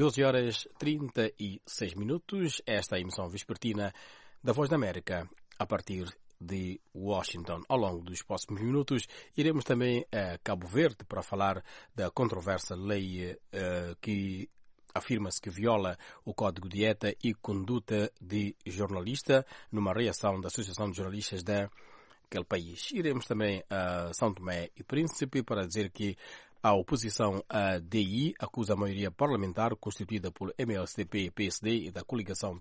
12h36. Esta é a emissão vespertina da Voz da América a partir de Washington. Ao longo dos próximos minutos, iremos também a Cabo Verde para falar da controversa lei que afirma-se que viola o Código de Ética e Conduta de Jornalista, numa reação da Associação de Jornalistas daquele país. Iremos também a São Tomé e Príncipe para dizer que a oposição à DI acusa a maioria parlamentar constituída por MLSTP, PSD e da coligação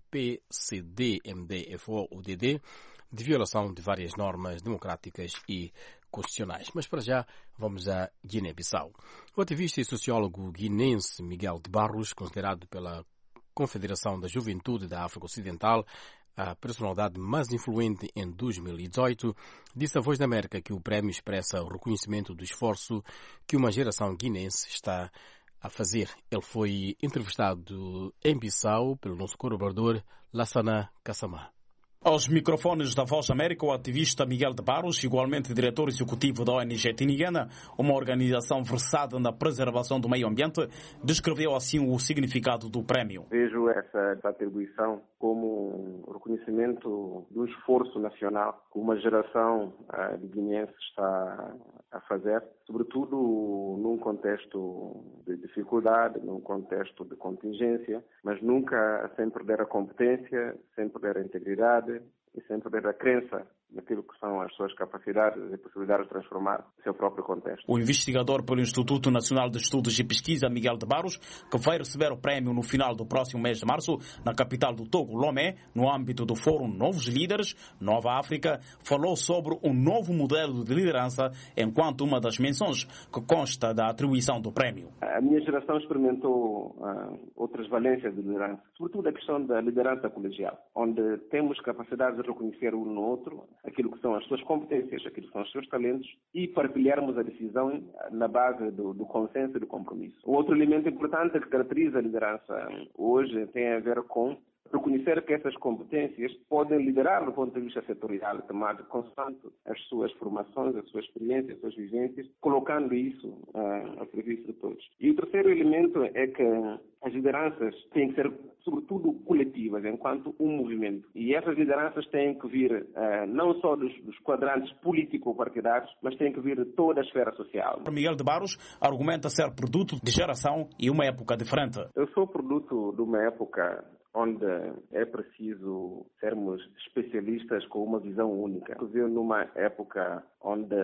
PCD-MDFO-UDD de violação de várias normas democráticas e constitucionais. Mas para já vamos a Guiné-Bissau. O ativista e sociólogo guinense Miguel de Barros, considerado pela Confederação da Juventude da África Ocidental a personalidade mais influente em 2018, disse à Voz da América que o prémio expressa o reconhecimento do esforço que uma geração guinense está a fazer. Ele foi entrevistado em Bissau pelo nosso colaborador Lassana Kassamá. Aos microfones da Voz América, o ativista Miguel de Barros, igualmente diretor executivo da ONG Tinigana, uma organização versada na preservação do meio ambiente, descreveu assim o significado do prémio. Vejo essa atribuição como um reconhecimento do esforço nacional que uma geração de guineenses está a fazer, sobretudo num contexto de dificuldade, num contexto de contingência, mas nunca sem perder a competência, sem perder a integridade e sem perder a crença naquilo que são as suas capacidades e possibilidades de transformar o seu próprio contexto. O investigador pelo Instituto Nacional de Estudos e Pesquisa, Miguel de Barros, que vai receber o prémio no final do próximo mês de março, na capital do Togo, Lomé, no âmbito do Fórum Novos Líderes, Nova África, falou sobre um novo modelo de liderança enquanto uma das menções que consta da atribuição do prémio. A minha geração experimentou outras valências de liderança, sobretudo a questão da liderança colegial, onde temos capacidade de reconhecer um no outro aquilo que são as suas competências, aquilo que são os seus talentos e partilharmos a decisão na base do consenso e do compromisso. O outro elemento importante que caracteriza a liderança hoje tem a ver com reconhecer que essas competências podem liderar do ponto de vista setorial, tomado constante as suas formações, as suas experiências, as suas vivências, colocando isso a serviço de todos. E o terceiro elemento é que as lideranças têm que ser, sobretudo, coletivas, enquanto um movimento. E essas lideranças têm que vir não só dos quadrantes político-partidários, mas têm que vir de toda a esfera social. Miguel de Barros argumenta ser produto de geração e uma época diferente. Eu sou produto de uma época onde é preciso sermos especialistas com uma visão única. Eu vivo numa época onde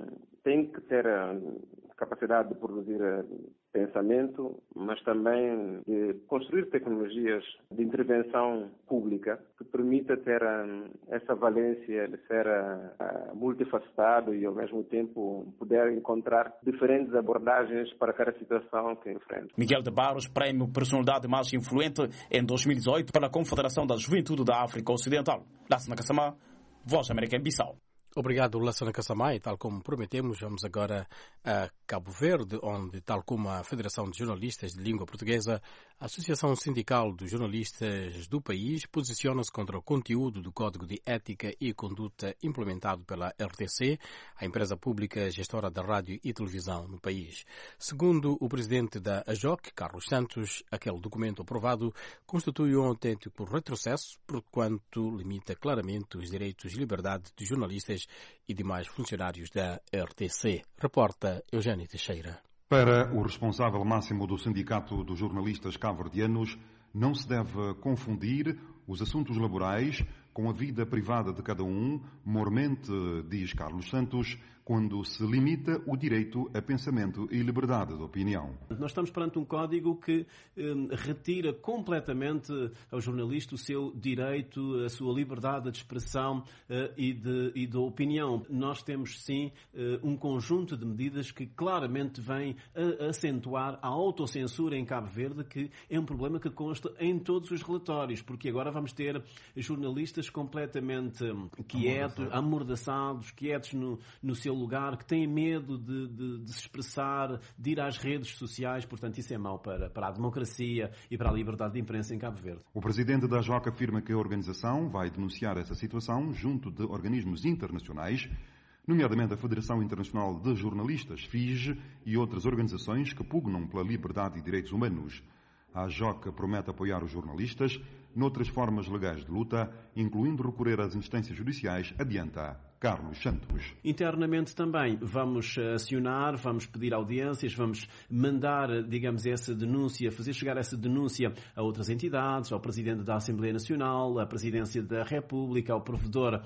tem que ter a capacidade de produzir pensamento, mas também de construir tecnologias de intervenção pública que permita ter essa valência de ser multifacetado e, ao mesmo tempo, poder encontrar diferentes abordagens para cada situação que enfrenta. Miguel de Barros, prémio Personalidade Mais Influente em 2018 pela Confederação da Juventude da África Ocidental. Lassana Kassamá, Voz América em Bissau. Obrigado, Lassana Kassamay. Tal como prometemos, vamos agora a Cabo Verde, onde, tal como a Federação de Jornalistas de Língua Portuguesa, a Associação Sindical dos Jornalistas do país posiciona-se contra o conteúdo do Código de Ética e Conduta implementado pela RTC, a empresa pública gestora da rádio e televisão no país. Segundo o presidente da AJOC, Carlos Santos, aquele documento aprovado constitui um autêntico retrocesso, porquanto limita claramente os direitos e liberdade dos jornalistas e demais funcionários da RTC. Reporta Eugênio Teixeira. Para o responsável máximo do Sindicato dos Jornalistas cabo-verdianos, não se deve confundir os assuntos laborais com a vida privada de cada um, mormente, diz Carlos Santos, quando se limita o direito a pensamento e liberdade de opinião. Nós estamos perante um código que retira completamente ao jornalista o seu direito, a sua liberdade de expressão e de opinião. Nós temos, sim, um conjunto de medidas que claramente vêm a acentuar a autocensura em Cabo Verde, que é um problema que consta em todos os relatórios, porque agora vamos ter jornalistas completamente quietos, amordaçados, quietos no seu lugar, que têm medo de se expressar, de ir às redes sociais. Portanto, isso é mau para a democracia e para a liberdade de imprensa em Cabo Verde. O presidente da JOC afirma que a organização vai denunciar essa situação junto de organismos internacionais, nomeadamente a Federação Internacional de Jornalistas, FIJ, e outras organizações que pugnam pela liberdade e direitos humanos. A JOC promete apoiar os jornalistas noutras formas legais de luta, incluindo recorrer às instâncias judiciais, adianta Carlos Santos. Internamente também vamos acionar, vamos pedir audiências, vamos mandar, digamos, essa denúncia, fazer chegar essa denúncia a outras entidades, ao Presidente da Assembleia Nacional, à Presidência da República, ao Provedor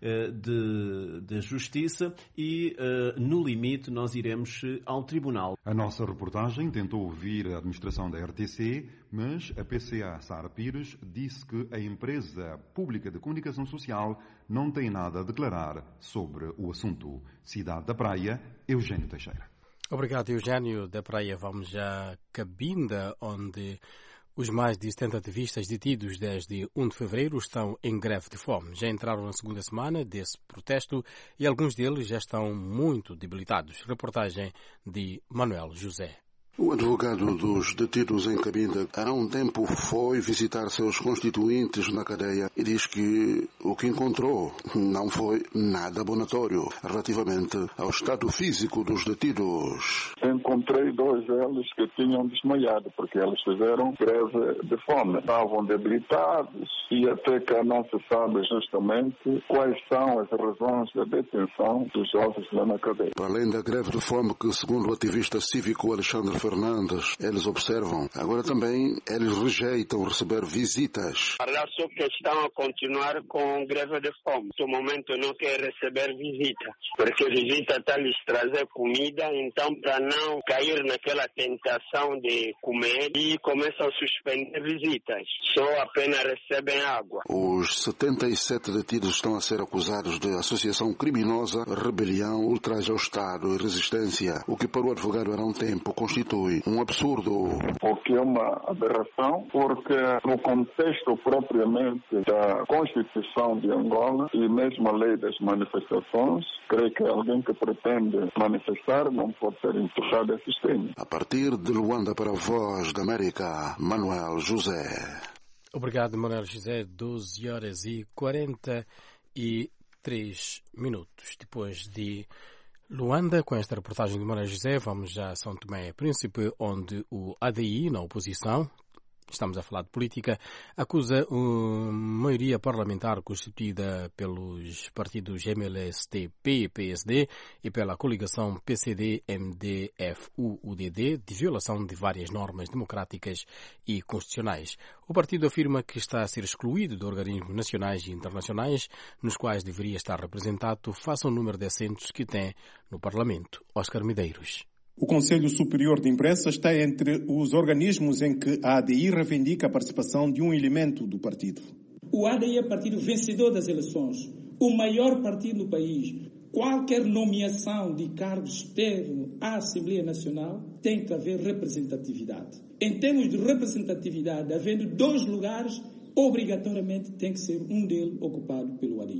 de Justiça e, no limite, nós iremos ao Tribunal. A nossa reportagem tentou ouvir a administração da RTC, mas a PCA Sara Pires disse que a empresa pública de comunicação social não tem nada a declarar sobre o assunto. Cidade da Praia, Eugênio Teixeira. Obrigado, Eugênio. Da Praia vamos a Cabinda, onde os mais de 70 ativistas detidos desde 1 de fevereiro estão em greve de fome. Já entraram na segunda semana desse protesto e alguns deles já estão muito debilitados. Reportagem de Manuel José. O advogado dos detidos em Cabinda há um tempo foi visitar seus constituintes na cadeia e diz que o que encontrou não foi nada abonatório relativamente ao estado físico dos detidos. Encontrei 2 deles que tinham desmaiado porque eles fizeram greve de fome. Estavam debilitados e até que não se sabe justamente quais são as razões da detenção dos jovens lá na cadeia. Além da greve de fome que, segundo o ativista cívico Alexandre Fernandes, eles observam, agora também eles rejeitam receber visitas. A sua questão é continuar com greve de fome. No momento não quer receber visitas, porque visita está lhes trazer comida, então para não cair naquela tentação de comer e começam a suspender visitas. Só apenas recebem água. Os 77 detidos estão a ser acusados de associação criminosa, rebelião, ultraje ao Estado e resistência, o que para o advogado era um tempo constitui um absurdo. O que é uma aberração, porque no contexto propriamente da Constituição de Angola e mesmo a lei das manifestações, creio que alguém que pretende manifestar não pode ser imputado a sistema. A partir de Luanda para a Voz da América, Manuel José. Obrigado, Manuel José. 12h43 minutos. Depois de Luanda, com esta reportagem de Manuel José, vamos a São Tomé e Príncipe, onde o ADI, na oposição, estamos a falar de política, acusa uma maioria parlamentar constituída pelos partidos MLSTP e PSD e pela coligação PCD-MDF-UDD de violação de várias normas democráticas e constitucionais. O partido afirma que está a ser excluído de organismos nacionais e internacionais nos quais deveria estar representado face ao número de assentos que tem no Parlamento. Oscar Medeiros. O Conselho Superior de Imprensa está entre os organismos em que a ADI reivindica a participação de um elemento do partido. O ADI é partido vencedor das eleições, o maior partido no país. Qualquer nomeação de cargos externos à Assembleia Nacional tem que haver representatividade. Em termos de representatividade, havendo 2 lugares, obrigatoriamente tem que ser um deles ocupado pelo ADI.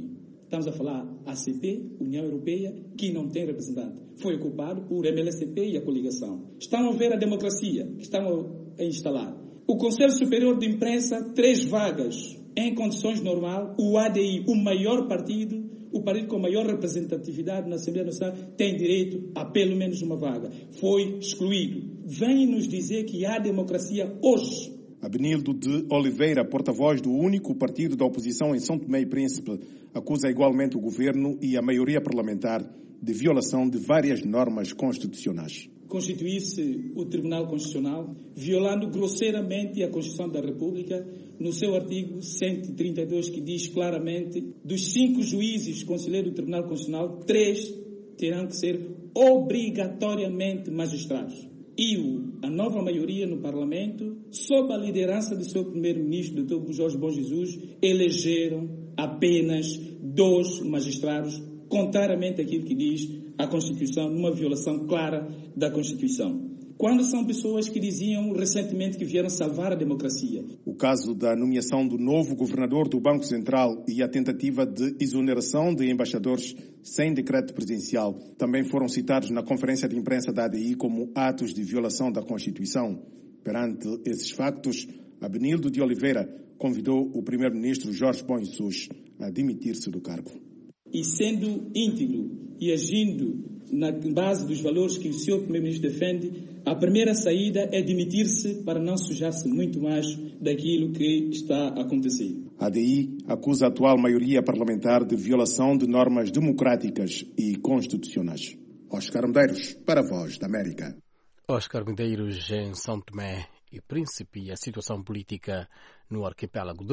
Estamos a falar ACP, União Europeia, que não tem representante. Foi ocupado por MLCP e a coligação. Estão a ver a democracia que estão a instalar. O Conselho Superior de Imprensa, 3 vagas. Em condições normais, o ADI, o maior partido, o partido com maior representatividade na Assembleia Nacional, tem direito a pelo menos uma vaga. Foi excluído. Vem nos dizer que há democracia hoje. Abenildo de Oliveira, porta-voz do único partido da oposição em São Tomé e Príncipe, acusa igualmente o governo e a maioria parlamentar de violação de várias normas constitucionais. Constituir-se o Tribunal Constitucional, violando grosseiramente a Constituição da República, no seu artigo 132, que diz claramente, dos 5 juízes conselheiros do Tribunal Constitucional, 3 terão que ser obrigatoriamente magistrados. E a nova maioria no Parlamento, sob a liderança do seu primeiro-ministro, Dr. Jorge Bom Jesus, elegeram apenas 2 magistrados, contrariamente àquilo que diz a Constituição, numa violação clara da Constituição. Quando são pessoas que diziam recentemente que vieram salvar a democracia. O caso da nomeação do novo governador do Banco Central e a tentativa de exoneração de embaixadores sem decreto presidencial também foram citados na conferência de imprensa da ADI como atos de violação da Constituição. Perante esses factos, Abenildo de Oliveira convidou o primeiro-ministro Jorge Bom Jesus a demitir-se do cargo. E sendo íntegro e agindo na base dos valores que o senhor primeiro-ministro defende, a primeira saída é demitir-se para não sujar-se muito mais daquilo que está a acontecer. A ADI acusa a atual maioria parlamentar de violação de normas democráticas e constitucionais. Oscar Medeiros, para a Voz da América. Oscar Medeiros, em São Tomé e Príncipe, e a situação política no arquipélago.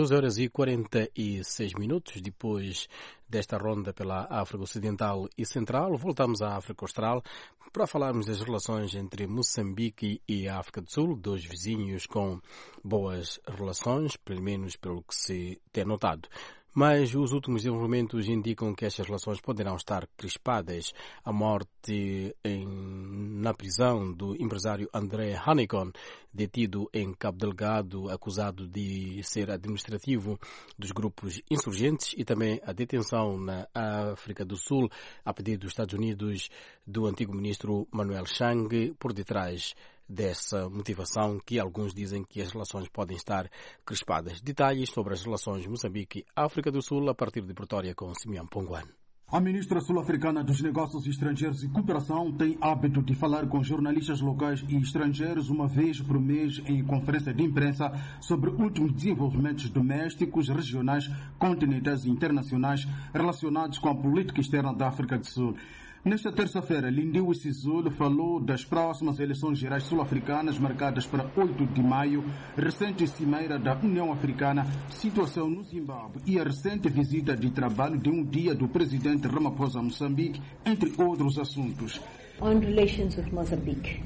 2h46 depois desta ronda pela África Ocidental e Central. Voltamos à África Austral para falarmos das relações entre Moçambique e a África do Sul, 2 vizinhos com boas relações, pelo menos pelo que se tem notado. Mas os últimos desenvolvimentos indicam que estas relações poderão estar crispadas. A morte na prisão do empresário André Hanekom, detido em Cabo Delgado, acusado de ser administrativo dos grupos insurgentes, e também a detenção na África do Sul, a pedido dos Estados Unidos, do antigo ministro Manuel Chang, por detrás dessa motivação que alguns dizem que as relações podem estar crispadas. Detalhes sobre as relações Moçambique-África do Sul a partir de Pretória com Simeão Ponguan. A ministra sul-africana dos Negócios Estrangeiros e Cooperação tem hábito de falar com jornalistas locais e estrangeiros uma vez por mês em conferência de imprensa sobre últimos desenvolvimentos domésticos, regionais, continentais e internacionais relacionados com a política externa da África do Sul. Nesta terça-feira, Lindiwe Sisulu falou das próximas eleições gerais sul-africanas marcadas para 8 de maio, recente cimeira da União Africana, situação no Zimbábue e a recente visita de trabalho de um dia do presidente Ramaphosa a Moçambique, entre outros assuntos. On relations with Mozambique,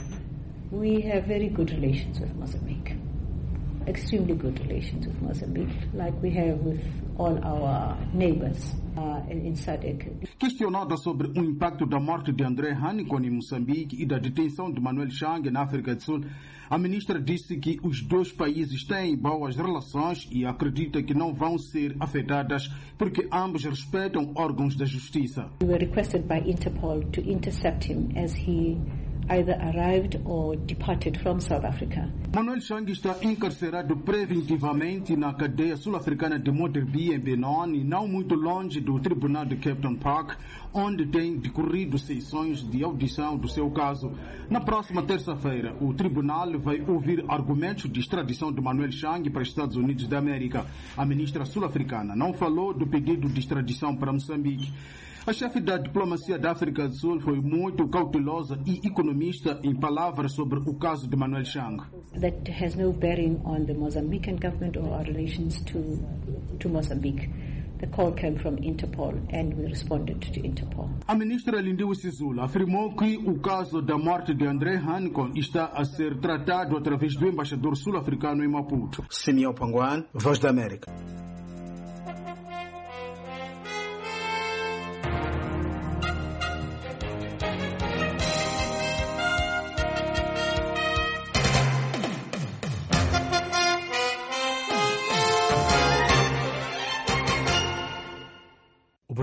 we have very good relations with Mozambique. Extremely good relations with Mozambique, like we have with all our neighbors in SADC. Questionada sobre o impacto da morte de André Hanekom em Moçambique e da detenção de Manuel Chang na África do Sul, a ministra disse que os 2 países têm boas relações e acredita que não vão ser afetadas porque ambos respeitam órgãos da justiça. We were requested by Interpol to intercept him as he either arrived or departed from South Africa. Manuel Chang está encarcerado preventivamente na cadeia sul-africana de Motherwell, em Benoni, e não muito longe do tribunal de Capton Park, onde tem decorrido sessões de audição do seu caso. Na próxima terça-feira, o tribunal vai ouvir argumentos de extradição de Manuel Chang para os Estados Unidos da América. A ministra sul-africana não falou do pedido de extradição para Moçambique. A chefe da diplomacia da África do Sul foi muito cautelosa e economista em palavras sobre o caso de Manuel Chang. That has no bearing on the Mozambican government or our relations to Mozambique. The call came from Interpol and we responded to Interpol. A ministra Lindiwe Sisulu afirmou que o caso da morte de André Hanekom está a ser tratado através do embaixador sul-africano em Maputo. Simeão Ponguan, Voz da América.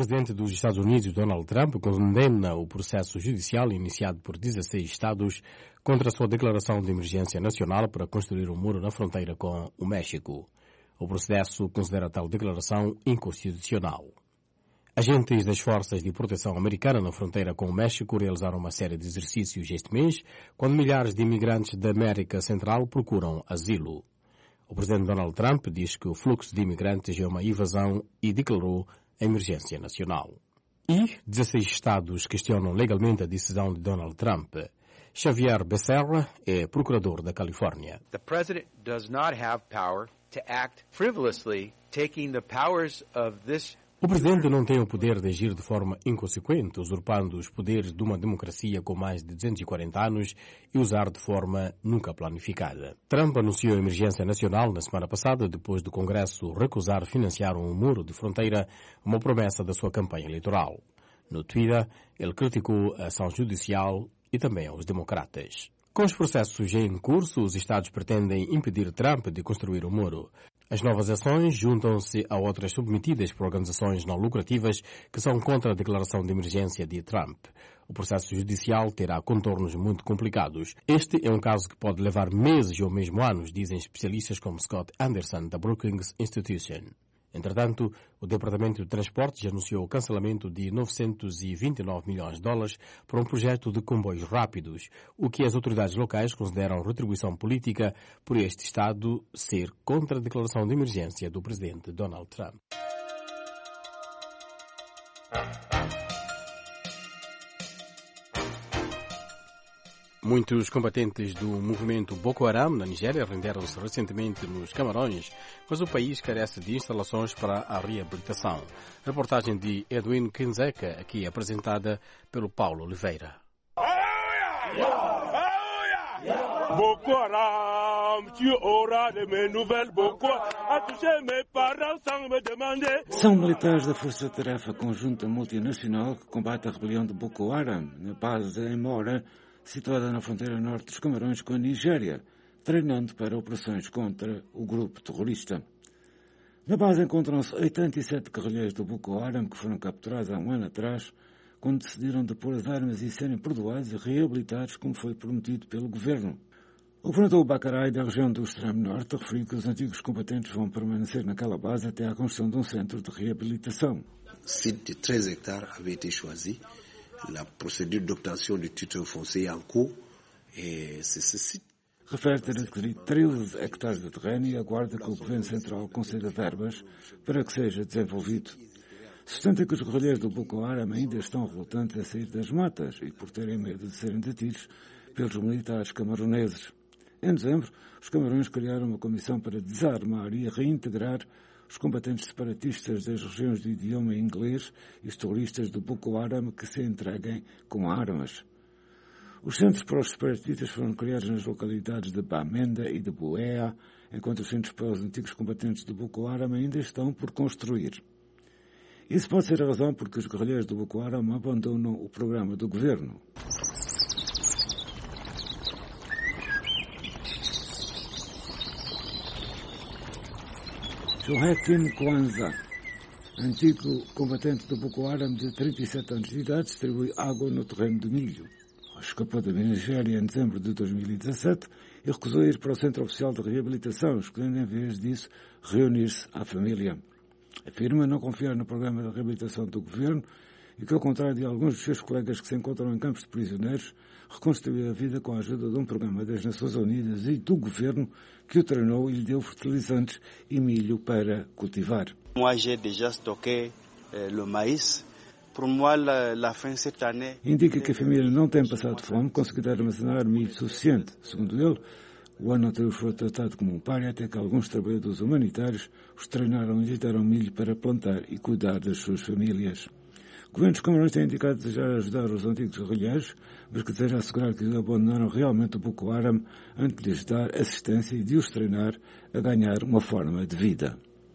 presidente dos Estados Unidos, Donald Trump, condena o processo judicial iniciado por 16 estados contra a sua declaração de emergência nacional para construir um muro na fronteira com o México. O processo considera tal declaração inconstitucional. Agentes das Forças de Proteção Americana na fronteira com o México realizaram uma série de exercícios este mês, quando milhares de imigrantes da América Central procuram asilo. O presidente Donald Trump diz que o fluxo de imigrantes é uma invasão e declarou a emergência nacional. E 16 estados questionam legalmente a decisão de Donald Trump. Xavier Becerra é procurador da Califórnia. The president does not have power to act frivolously, taking the powers of this. O presidente não tem o poder de agir de forma inconsequente, usurpando os poderes de uma democracia com mais de 240 anos e usar de forma nunca planificada. Trump anunciou a emergência nacional na semana passada, depois do Congresso recusar financiar um muro de fronteira, uma promessa da sua campanha eleitoral. No Twitter, ele criticou a ação judicial e também aos democratas. Com os processos em curso, os estados pretendem impedir Trump de construir o muro. As novas ações juntam-se a outras submetidas por organizações não lucrativas que são contra a declaração de emergência de Trump. O processo judicial terá contornos muito complicados. Este é um caso que pode levar meses ou mesmo anos, dizem especialistas como Scott Anderson, da Brookings Institution. Entretanto, o Departamento de Transportes anunciou o cancelamento de $929 milhões para um projeto de comboios rápidos, o que as autoridades locais consideram retribuição política por este Estado ser contra a declaração de emergência do presidente Donald Trump. Muitos combatentes do movimento Boko Haram na Nigéria renderam-se recentemente nos Camarões, mas o país carece de instalações para a reabilitação. Reportagem de Edwin Kinzeka, aqui apresentada pelo Paulo Oliveira. Boko Haram, tu auras de mes nouvelles. Boko a touché mes parents sans me demander. São militares da Força Tarefa Conjunta Multinacional que combate a rebelião de Boko Haram na base em Mora, situada na fronteira norte dos Camarões com a Nigéria, treinando para operações contra o grupo terrorista. Na base encontram-se 87 guerrilheiros do Boko Haram que foram capturados há um ano atrás, quando decidiram depor as armas e serem perdoados e reabilitados como foi prometido pelo governo. O governador Bakarai, da região do extremo norte, referiu que os antigos combatentes vão permanecer naquela base até à construção de um centro de reabilitação. Site de 13 hectares avait été choisi. La procédure d'obtention du titre foncier est en cours et c'est ce site. Refere ter adquirido 13 hectares de terreno e aguarda que o Governo Central conceda verbas para que seja desenvolvido. Sustenta que os guerrilheiros do Boko Haram ainda estão relutantes a sair das matas e por terem medo de serem detidos pelos militares camaroneses. Em dezembro, os Camarões criaram uma comissão para desarmar e reintegrar os combatentes separatistas das regiões de idioma inglês e os terroristas do Boko Haram que se entreguem com armas. Os centros para os separatistas foram criados nas localidades de Bamenda e de Buea, enquanto os centros para os antigos combatentes do Boko Haram ainda estão por construir. Isso pode ser a razão porque os guerrilheiros do Boko Haram abandonam o programa do governo. Joaquim Kwanza, antigo combatente do Boko Haram de 37 anos de idade, distribui água no terreno de milho. Escapou da Nigéria em dezembro de 2017 e recusou ir para o Centro Oficial de Reabilitação, escolhendo em vez disso reunir-se à família. Afirma não confiar no programa de reabilitação do governo e que, ao contrário de alguns dos seus colegas que se encontram em campos de prisioneiros, reconstruiu a vida com a ajuda de um programa das Nações Unidas e do governo que o treinou e lhe deu fertilizantes e milho para cultivar. Moi, j'ai déjà stocké le maïs. Pour moi, la fin cette année. Indica que a família não tem passado fome, conseguiu armazenar milho suficiente. Segundo ele, o ano anterior foi tratado como um pária até que alguns trabalhadores humanitários os treinaram e lhes deram milho para plantar e cuidar das suas famílias. O governo dos Camarões tem indicado desejar ajudar os antigos guerrilheiros, mas que deseja assegurar que abandonaram realmente o Boko Haram antes de lhes dar assistência e de os treinar a ganhar uma forma de vida.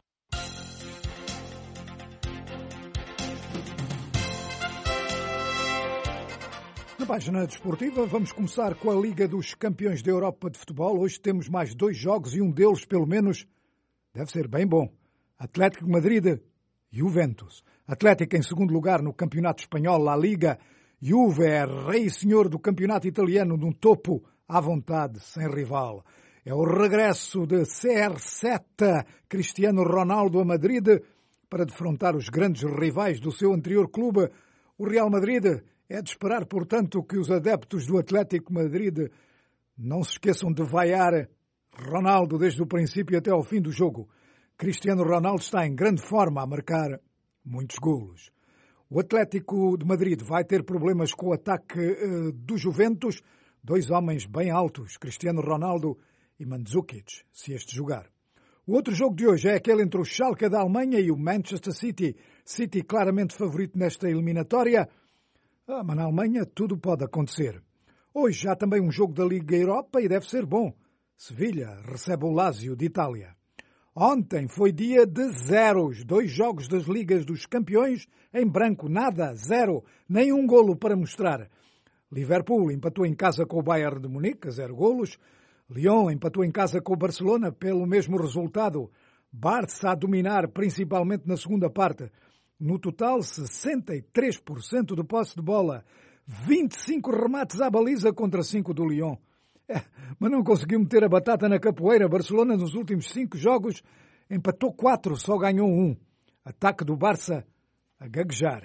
Na página desportiva, vamos começar com a Liga dos Campeões da Europa de Futebol. Hoje temos mais 2 jogos e um deles, pelo menos, deve ser bem bom. Atlético de Madrid e Juventus. Atlético em segundo lugar no Campeonato Espanhol La Liga. Juve é rei e senhor do Campeonato Italiano no topo, à vontade, sem rival. É o regresso de CR7, Cristiano Ronaldo, a Madrid, para defrontar os grandes rivais do seu anterior clube, o Real Madrid. É de esperar, portanto, que os adeptos do Atlético Madrid não se esqueçam de vaiar Ronaldo desde o princípio até ao fim do jogo. Cristiano Ronaldo está em grande forma a marcar muitos golos. O Atlético de Madrid vai ter problemas com o ataque do Juventus. 2 homens bem altos, Cristiano Ronaldo e Mandzukic, se este jogar. O outro jogo de hoje é aquele entre o Schalke da Alemanha e o Manchester City. City claramente favorito nesta eliminatória. Mas na Alemanha tudo pode acontecer. Hoje há também um jogo da Liga Europa e deve ser bom. Sevilha recebe o Lazio de Itália. Ontem foi dia de zeros. 2 jogos das Ligas dos Campeões em branco. Nada, 0. Nenhum golo para mostrar. Liverpool empatou em casa com o Bayern de Munique, 0 golos. Lyon empatou em casa com o Barcelona pelo mesmo resultado. Barça a dominar, principalmente na segunda parte. No total, 63% de posse de bola. 25 remates à baliza contra 5 do Lyon. Mas não conseguiu meter a batata na capoeira. Barcelona, nos últimos 5 jogos, empatou 4, só ganhou 1. Ataque do Barça a gaguejar.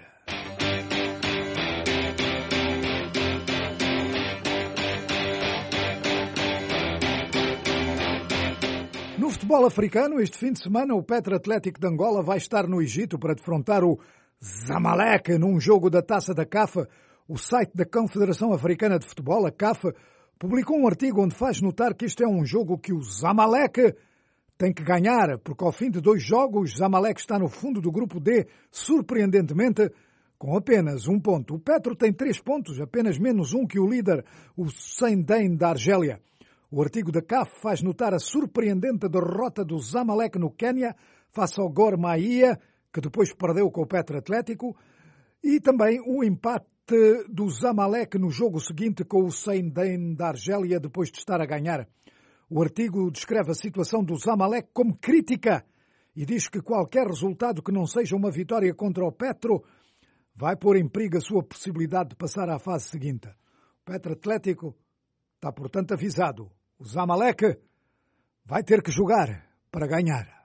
No futebol africano, este fim de semana, o Petro Atlético de Angola vai estar no Egito para defrontar o Zamalek num jogo da Taça da CAF. O site da Confederação Africana de Futebol, a CAF, publicou um artigo onde faz notar que este é um jogo que o Zamalek tem que ganhar, porque ao fim de 2 jogos, Zamalek está no fundo do grupo D, surpreendentemente, com apenas 1 ponto. O Petro tem 3 pontos, apenas menos 1 que o líder, o Sendem da Argélia. O artigo da CAF faz notar a surpreendente derrota do Zamalek no Quênia, face ao Gor Mahia, que depois perdeu com o Petro Atlético, e também o empate do Zamalek no jogo seguinte com o Sendem da Argélia, depois de estar a ganhar. O artigo descreve a situação do Zamalek como crítica e diz que qualquer resultado que não seja uma vitória contra o Petro vai pôr em perigo a sua possibilidade de passar à fase seguinte. O Petro Atlético está, portanto, avisado. O Zamalek vai ter que jogar para ganhar.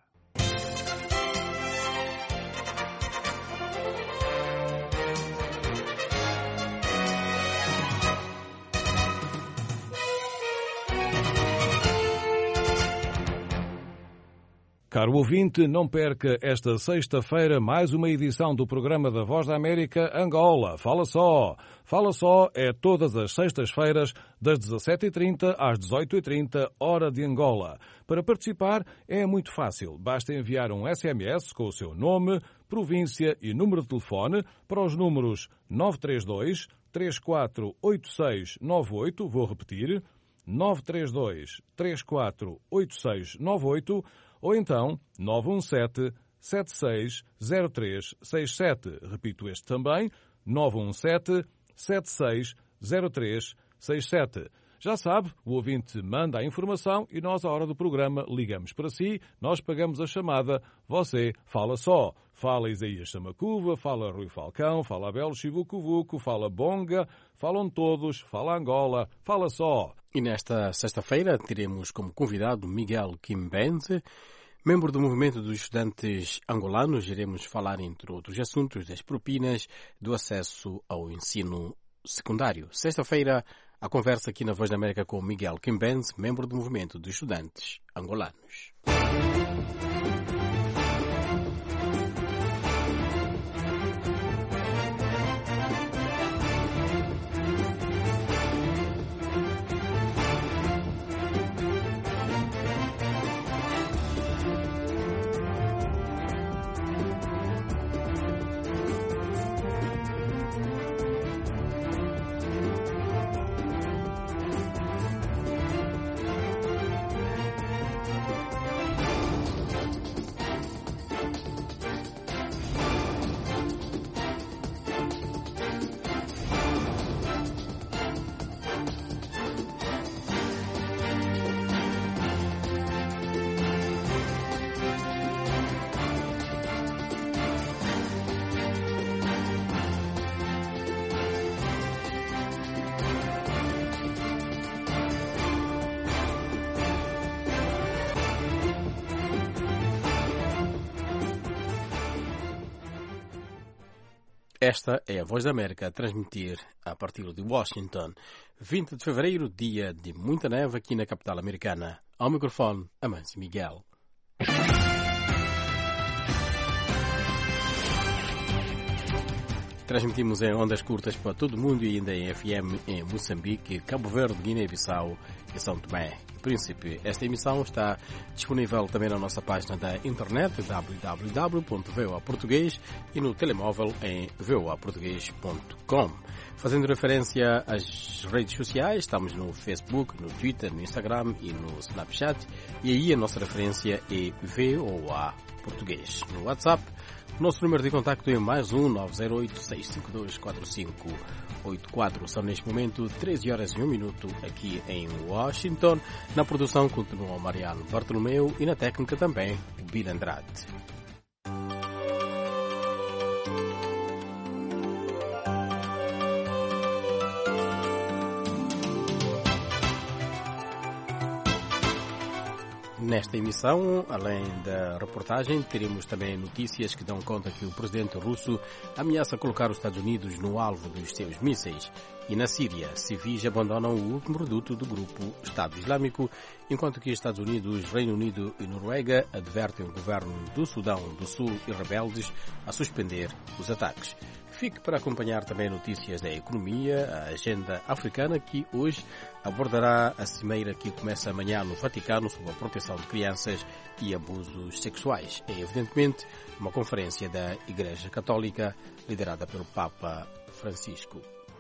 Caro ouvinte, não perca esta sexta-feira mais uma edição do programa da Voz da América Angola. Fala só! Fala só é todas as sextas-feiras, das 17h30 às 18h30, hora de Angola. Para participar é muito fácil. Basta enviar um SMS com o seu nome, província e número de telefone para os números 932 348698. Vou repetir, 932 348698. Ou então 917-760367. Repito este também, 917-760367. Já sabe, o ouvinte manda a informação e nós, à hora do programa, ligamos para si, nós pagamos a chamada, você fala só. Fala Isaías Samacuva, fala Rui Falcão, fala Abel Chivucuvuco, fala Bonga, falam todos, fala Angola, fala só. E nesta sexta-feira teremos como convidado Miguel Kimbenze, membro do Movimento dos Estudantes Angolanos. Iremos falar, entre outros assuntos, das propinas, do acesso ao ensino secundário. Sexta-feira, a conversa aqui na Voz da América com Miguel Kimbenze, membro do Movimento dos Estudantes Angolanos. Esta é a Voz da América a transmitir a partir de Washington. 20 de fevereiro, dia de muita neve aqui na capital americana. Ao microfone, Amâncio Miguel. Transmitimos em ondas curtas para todo o mundo e ainda em FM em Moçambique, Cabo Verde, Guiné-Bissau e São Tomé e Príncipe. Esta emissão está disponível também na nossa página da internet www.voaportugues e no telemóvel em voaportugues.com. Fazendo referência às redes sociais, estamos no Facebook, no Twitter, no Instagram e no Snapchat, e aí a nossa referência é VOA Português. No WhatsApp, nosso número de contacto é mais 908-652-4584. São neste momento 13 horas e 1 minuto aqui em Washington. Na produção continua o Mariano Bartolomeu e na técnica também o Bill Andrade. Nesta emissão, além da reportagem, teremos também notícias que dão conta que o presidente russo ameaça colocar os Estados Unidos no alvo dos seus mísseis. E na Síria, civis abandonam o último reduto do grupo Estado Islâmico, enquanto que Estados Unidos, Reino Unido e Noruega advertem o governo do Sudão do Sul e rebeldes a suspender os ataques. Fique para acompanhar também notícias da economia, a agenda africana, que hoje abordará a cimeira que começa amanhã no Vaticano sobre a proteção de crianças e abusos sexuais. É evidentemente uma conferência da Igreja Católica liderada pelo Papa Francisco.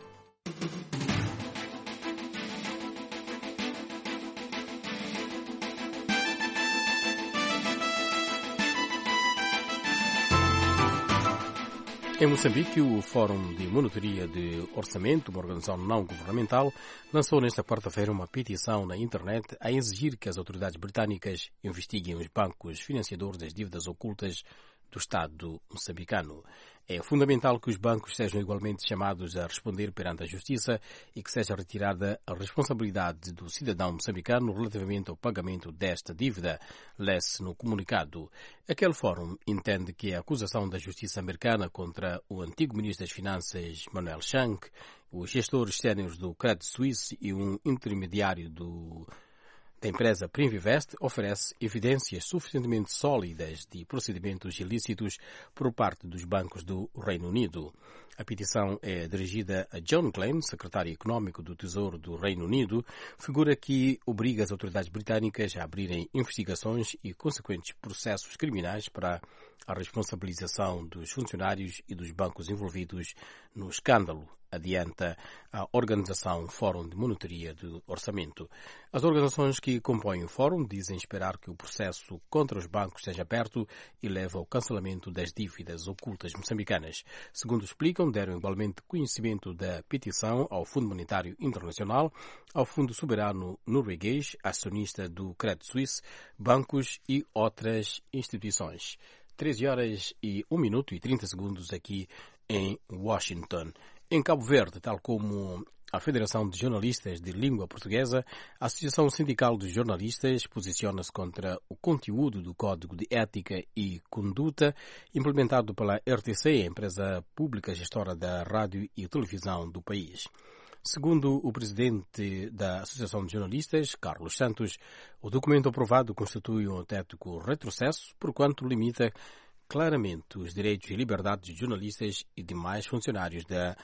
Em Moçambique, o Fórum de Monitoria de Orçamento, uma organização não governamental, lançou nesta quarta-feira uma petição na internet a exigir que as autoridades britânicas investiguem os bancos financiadores das dívidas ocultas do Estado moçambicano. É fundamental que os bancos sejam igualmente chamados a responder perante a Justiça e que seja retirada a responsabilidade do cidadão moçambicano relativamente ao pagamento desta dívida, lê-se no comunicado. Aquele fórum entende que a acusação da Justiça americana contra o antigo ministro das Finanças, Manuel Shank, os gestores séniores do Credit Suisse e um intermediário da empresa Primvest oferece evidências suficientemente sólidas de procedimentos ilícitos por parte dos bancos do Reino Unido. A petição é dirigida a John Glenn, secretário econômico do Tesouro do Reino Unido, figura que obriga as autoridades britânicas a abrirem investigações e consequentes processos criminais para a responsabilização dos funcionários e dos bancos envolvidos no escândalo, adianta a organização Fórum de Monitoria de Orçamento. As organizações que compõem o Fórum dizem esperar que o processo contra os bancos seja aberto e leve ao cancelamento das dívidas ocultas moçambicanas. Segundo explicam, deram igualmente conhecimento da petição ao Fundo Monetário Internacional, ao Fundo Soberano Norueguês, acionista do Credit Suisse, bancos e outras instituições. 13 horas e 1 minuto e 30 segundos aqui em Washington. Em Cabo Verde, tal como a Federação de Jornalistas de Língua Portuguesa, a Associação Sindical dos Jornalistas posiciona-se contra o conteúdo do Código de Ética e Conduta implementado pela RTC, a empresa pública gestora da rádio e televisão do país. Segundo o presidente da Associação de Jornalistas, Carlos Santos, o documento aprovado constitui um autêntico retrocesso, porquanto limita claramente os direitos e liberdades de jornalistas e demais funcionários da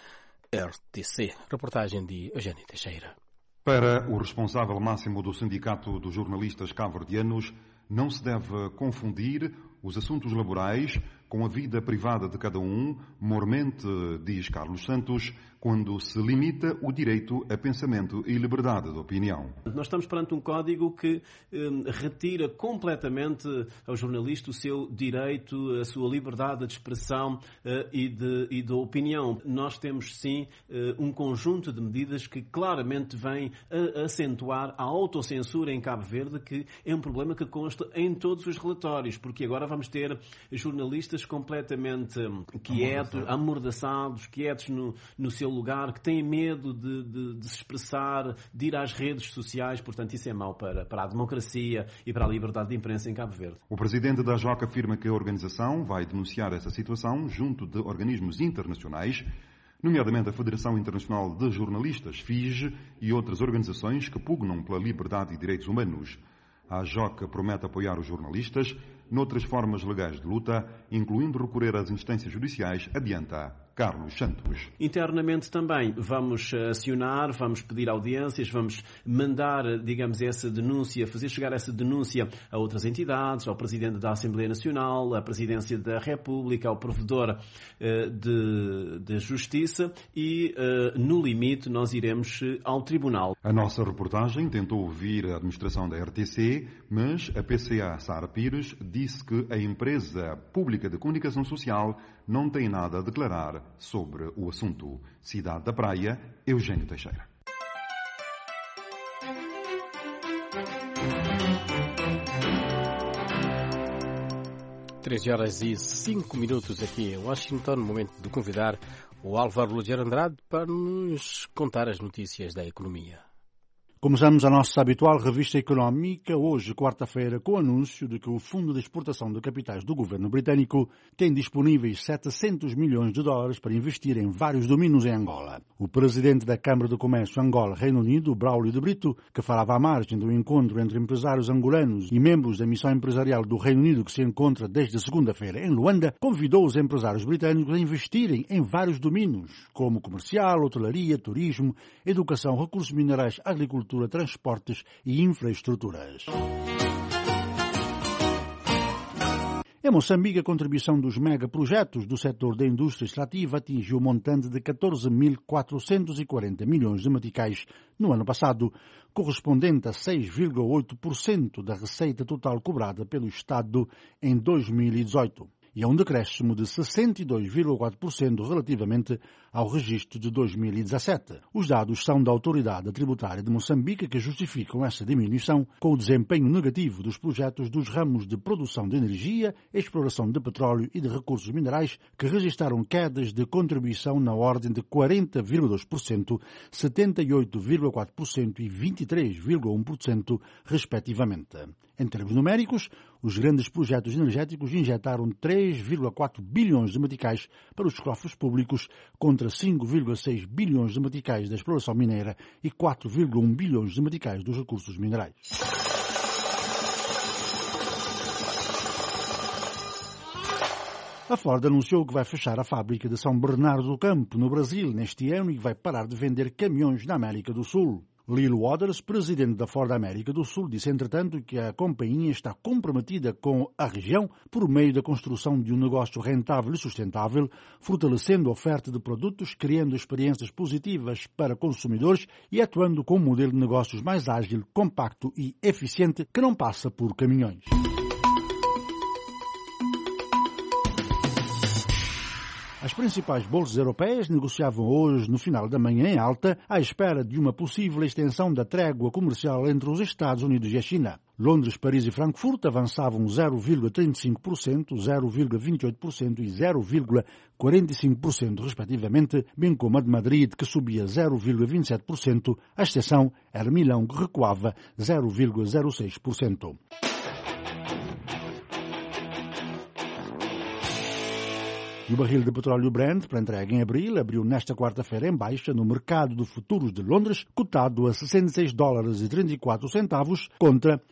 RTC. Reportagem de Eugênio Teixeira. Para o responsável máximo do Sindicato dos Jornalistas cabo-verdianos, não se deve confundir os assuntos laborais com a vida privada de cada um, mormente, diz Carlos Santos, quando se limita o direito a pensamento e liberdade de opinião. Nós estamos perante um código que retira completamente ao jornalista o seu direito, a sua liberdade de expressão e de opinião. Nós temos, sim, um conjunto de medidas que claramente vêm a acentuar a autocensura em Cabo Verde, que é um problema que consta em todos os relatórios, porque agora vamos ter jornalistas completamente quietos, amordaçados, quietos no seu lugar, que têm medo de se expressar, de ir às redes sociais. Portanto, isso é mau para a democracia e para a liberdade de imprensa em Cabo Verde. O presidente da JOC afirma que a organização vai denunciar essa situação junto de organismos internacionais, nomeadamente a Federação Internacional de Jornalistas, FIJ, e outras organizações que pugnam pela liberdade e direitos humanos. A JOC promete apoiar os jornalistas noutras formas legais de luta, incluindo recorrer às instâncias judiciais, adianta Carlos Santos. Internamente também vamos acionar, vamos pedir audiências, vamos mandar, digamos, essa denúncia, fazer chegar essa denúncia a outras entidades, ao Presidente da Assembleia Nacional, à Presidência da República, ao Provedor de Justiça e, no limite, nós iremos ao Tribunal. A nossa reportagem tentou ouvir a administração da RTC, mas a PCA Sara Pires disse que a empresa pública de comunicação social não tem nada a declarar sobre o assunto. Cidade da Praia, Eugênio Teixeira. Três horas e 5 minutos aqui em Washington, momento de convidar o Álvaro Lugero Andrade para nos contar as notícias da economia. Começamos a nossa habitual revista económica, hoje, quarta-feira, com o anúncio de que o Fundo de Exportação de Capitais do governo britânico tem disponíveis 700 milhões de dólares para investir em vários domínios em Angola. O presidente da Câmara de Comércio Angola-Reino Unido, Braulio de Brito, que falava à margem do encontro entre empresários angolanos e membros da missão empresarial do Reino Unido que se encontra desde segunda-feira em Luanda, convidou os empresários britânicos a investirem em vários domínios, como comercial, hotelaria, turismo, educação, recursos minerais, agricultura, transportes e infraestruturas. Em Moçambique, a contribuição dos megaprojetos do setor da indústria extrativa atingiu o montante de 14.440 milhões de meticais no ano passado, correspondente a 6,8% da receita total cobrada pelo Estado em 2018. E é um decréscimo de 62,4% relativamente ao registro de 2017. Os dados são da Autoridade Tributária de Moçambique que justificam essa diminuição com o desempenho negativo dos projetos dos ramos de produção de energia, exploração de petróleo e de recursos minerais que registraram quedas de contribuição na ordem de 40,2%, 78,4% e 23,1% respectivamente. Em termos numéricos, os grandes projetos energéticos injetaram 3,4 bilhões de meticais para os cofres públicos, contra 5,6 bilhões de meticais da exploração mineira e 4,1 bilhões de meticais dos recursos minerais. A Ford anunciou que vai fechar a fábrica de São Bernardo do Campo, no Brasil, neste ano e que vai parar de vender caminhões na América do Sul. Lil Waters, presidente da Ford América do Sul, disse, entretanto, que a companhia está comprometida com a região por meio da construção de um negócio rentável e sustentável, fortalecendo a oferta de produtos, criando experiências positivas para consumidores e atuando com um modelo de negócios mais ágil, compacto e eficiente que não passa por caminhões. As principais bolsas europeias negociavam hoje, no final da manhã, em alta, à espera de uma possível extensão da trégua comercial entre os Estados Unidos e a China. Londres, Paris e Frankfurt avançavam 0,35%, 0,28% e 0,45%, respectivamente, bem como a de Madrid, que subia 0,27%, a exceção era Milão, que recuava 0,06%. E o barril de petróleo Brent, para entrega em abril, abriu nesta quarta-feira em baixa no mercado de futuros de Londres, cotado a $66,34 contra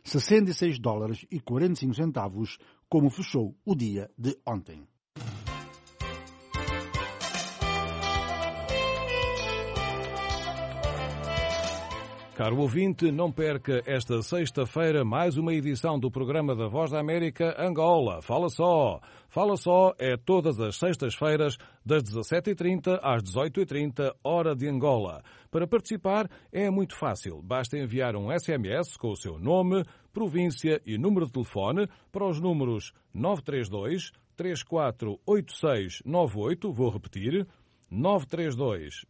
$66,45, como fechou o dia de ontem. Caro ouvinte, não perca esta sexta-feira mais uma edição do programa da Voz da América Angola. Fala só! Fala só é todas as sextas-feiras, das 17h30 às 18h30, hora de Angola. Para participar é muito fácil. Basta enviar um SMS com o seu nome, província e número de telefone para os números 932 348698. Vou repetir, 932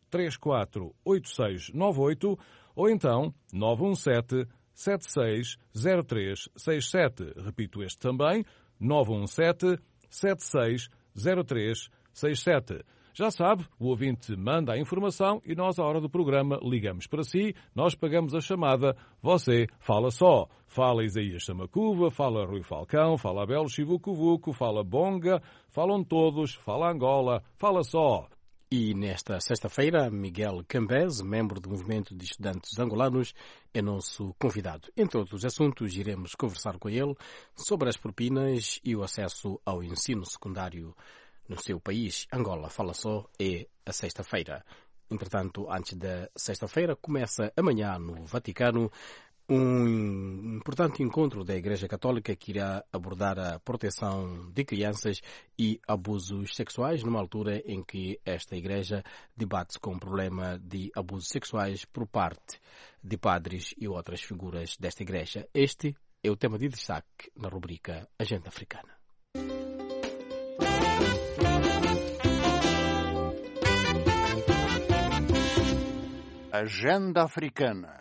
348698. Ou então 917-760367. Repito este também, 917-760367. Já sabe, o ouvinte manda a informação e nós, à hora do programa, ligamos para si, nós pagamos a chamada, você fala só. Fala Isaías Samacuva, fala Rui Falcão, fala Abel Chivucovuco, fala Bonga, falam todos, fala Angola, fala só. E nesta sexta-feira, Miguel Cambés, membro do Movimento de Estudantes Angolanos, é nosso convidado. Entre outros assuntos, iremos conversar com ele sobre as propinas e o acesso ao ensino secundário no seu país. Angola Fala Só é a sexta-feira. Entretanto, antes da sexta-feira, começa amanhã no Vaticano um importante encontro da Igreja Católica que irá abordar a proteção de crianças e abusos sexuais, numa altura em que esta Igreja debate-se com o problema de abusos sexuais por parte de padres e outras figuras desta Igreja. Este é o tema de destaque na rubrica Agenda Africana. Agenda Africana.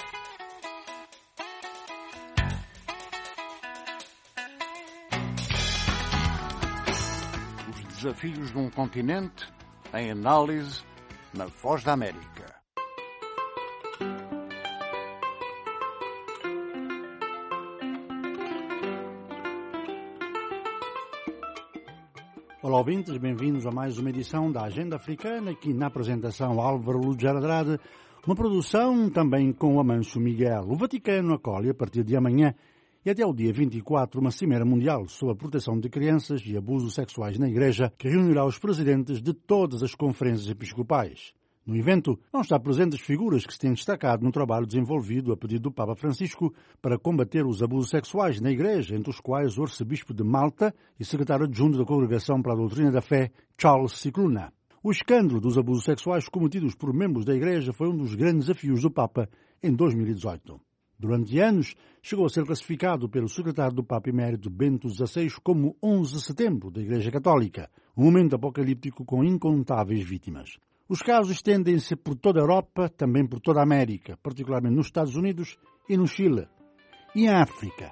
Os desafios de um continente em análise na Voz da América. Olá, ouvintes, bem-vindos a mais uma edição da Agenda Africana, aqui na apresentação Álvaro Lujar Andrade, uma produção também com o Amancio Miguel. O Vaticano acolhe a partir de amanhã e até o dia 24 uma cimeira mundial sobre a proteção de crianças e abusos sexuais na Igreja, que reunirá os presidentes de todas as conferências episcopais. No evento, vão estar presentes figuras que se têm destacado no trabalho desenvolvido a pedido do Papa Francisco para combater os abusos sexuais na Igreja, entre os quais o arcebispo de Malta e secretário adjunto da Congregação para a Doutrina da Fé, Charles Cicluna. O escândalo dos abusos sexuais cometidos por membros da Igreja foi um dos grandes desafios do Papa em 2018. Durante anos, chegou a ser classificado pelo secretário do Papa Emérito Bento XVI como 11 de setembro da Igreja Católica, um momento apocalíptico com incontáveis vítimas. Os casos estendem-se por toda a Europa, também por toda a América, particularmente nos Estados Unidos e no Chile. E em África.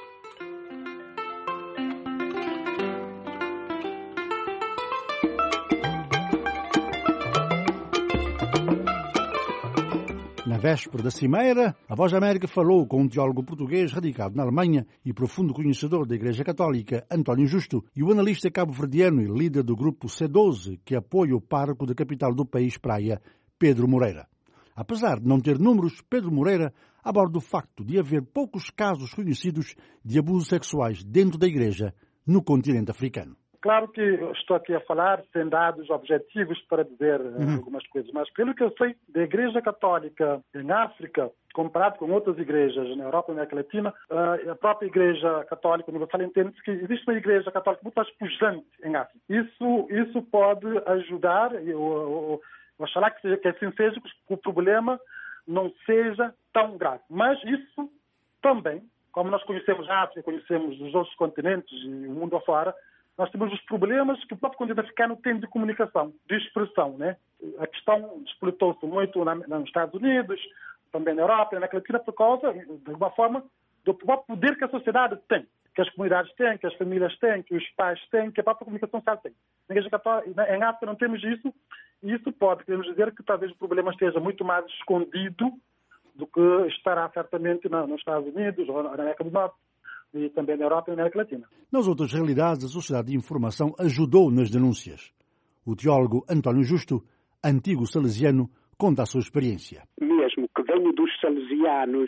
Na véspera da cimeira, a Voz da América falou com um teólogo português radicado na Alemanha e profundo conhecedor da Igreja Católica, António Justo, e o analista cabo-verdiano e líder do grupo C12, que apoia o pároco da capital do país, Praia, Pedro Moreira. Apesar de não ter números, Pedro Moreira aborda o facto de haver poucos casos conhecidos de abusos sexuais dentro da Igreja no continente africano. Claro que eu estou aqui a falar sem dados objetivos para dizer algumas coisas, mas pelo que eu sei da Igreja Católica em África, comparado com outras igrejas na Europa e na América Latina, a própria Igreja Católica Universal entende que existe uma Igreja Católica muito mais pujante em África. Isso pode ajudar, eu oxalá que assim seja, que o problema não seja tão grave. Mas isso também, como nós conhecemos a África, conhecemos os outros continentes e o mundo afora, nós temos os problemas que o próprio continente africano tem de comunicação, de expressão, né? A questão despoltou-se muito nos Estados Unidos, também na Europa, na América Latina, por causa, de alguma forma, do próprio poder que a sociedade tem, que as comunidades têm, que as famílias têm, que os pais têm, que a própria comunicação social tem. Na Igreja Católica, em África não temos isso, e isso queremos dizer que talvez o problema esteja muito mais escondido do que estará certamente nos Estados Unidos ou na América do Norte, e também na Europa e na América Latina. Nas outras realidades, a sociedade de informação ajudou nas denúncias. O teólogo António Justo, antigo salesiano, conta a sua experiência. Mesmo que venho dos salesianos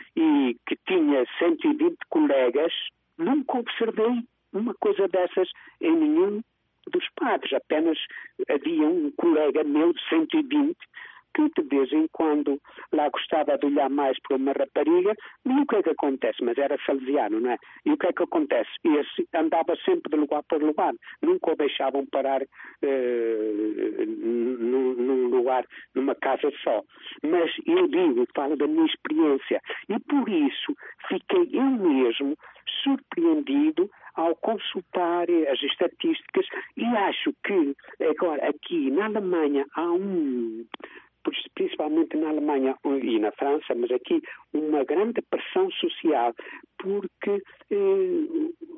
e que tinha 120 colegas, nunca observei uma coisa dessas em nenhum dos padres. Apenas havia um colega meu de 120 que de vez em quando lá gostava de olhar mais para uma rapariga, e o que é que acontece? Mas era salesiano, não é? E o que é que acontece? Esse andava sempre de lugar para lugar, nunca o deixavam parar num lugar, numa casa só. Mas eu falo da minha experiência, e por isso fiquei eu mesmo surpreendido ao consultar as estatísticas, e acho que agora aqui na Alemanha há principalmente na Alemanha e na França, mas aqui uma grande pressão social, porque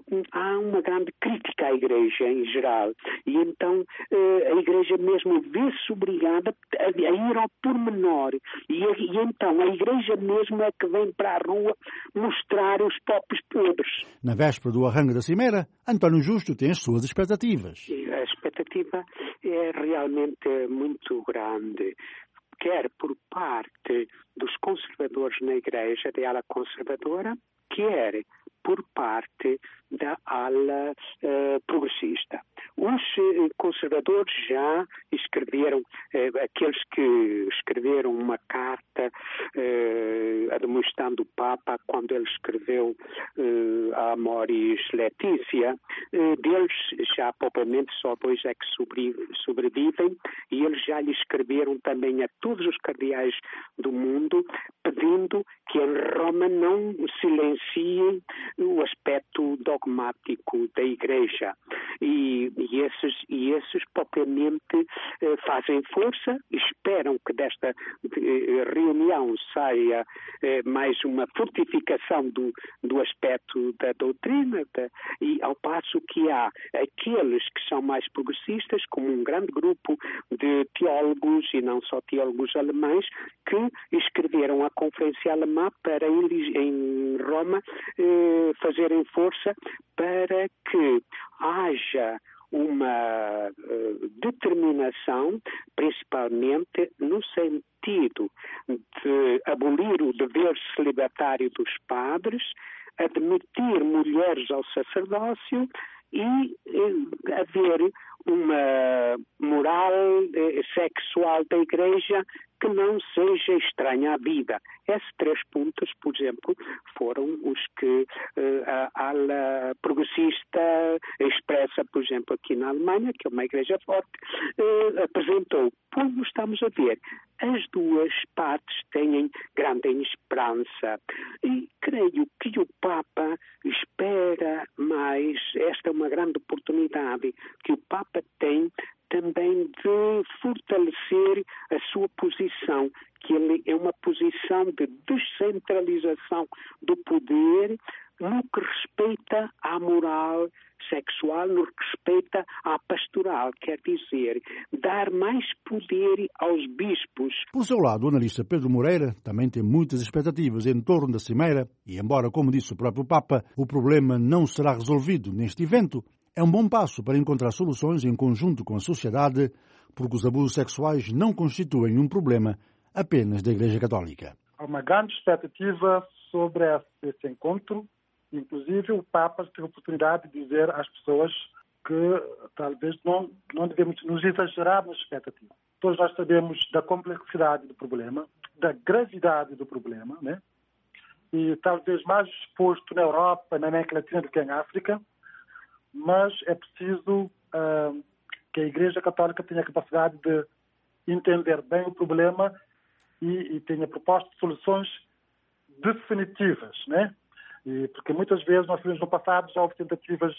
há uma grande crítica à Igreja em geral. E então a Igreja mesmo vê-se obrigada a ir ao pormenor. E então a Igreja mesmo é que vem para a rua mostrar os próprios podres. Na véspera do arranque da Cimeira, António Justo tem as suas expectativas. A expectativa é realmente muito grande, quer por parte dos conservadores na Igreja, da ala conservadora, quer por parte da ala progressista. Os conservadores já escreveram, aqueles que escreveram uma carta admoestando o Papa quando ele escreveu a Amoris Laetitia, deles já propriamente só 2 é que sobrevivem, e eles já lhe escreveram também a todos os cardeais do mundo pedindo que em Roma não silenciem o aspecto dogmático da Igreja. E esses propriamente fazem força, esperam que desta reunião saia mais uma fortificação do aspecto da doutrina, e ao passo que há aqueles que são mais progressistas, como um grande grupo de teólogos, e não só teólogos alemães, que escreveram a Conferência Alemã para em Roma fazerem força para que haja uma determinação, principalmente no sentido de abolir o dever celibatário dos padres, admitir mulheres ao sacerdócio e haver uma moral sexual da Igreja que não seja estranha à vida. Esses 3 pontos, por exemplo, foram os que a ala progressista expressa, por exemplo, aqui na Alemanha, que é uma igreja forte, apresentou. Como estamos a ver, as duas partes têm grande esperança. E creio que o Papa espera mais. Esta é uma grande oportunidade que o Papa tem também de fortalecer a sua posição, que ele é uma posição de descentralização do poder no que respeita à moral sexual, no que respeita à pastoral, quer dizer, dar mais poder aos bispos. Por seu lado, o analista Pedro Moreira também tem muitas expectativas em torno da Cimeira e, embora, como disse o próprio Papa, o problema não será resolvido neste evento, é um bom passo para encontrar soluções em conjunto com a sociedade, porque os abusos sexuais não constituem um problema apenas da Igreja Católica. Há uma grande expectativa sobre esse encontro. Inclusive, o Papa teve a oportunidade de dizer às pessoas que talvez não devemos nos exagerar na expectativa. Todos nós sabemos da complexidade do problema, da gravidade do problema, né? E talvez mais exposto na Europa, na América Latina do que em África, mas é preciso que a Igreja Católica tenha a capacidade de entender bem o problema e tenha proposto soluções definitivas, né? Porque muitas vezes nós vimos no passado já houve tentativas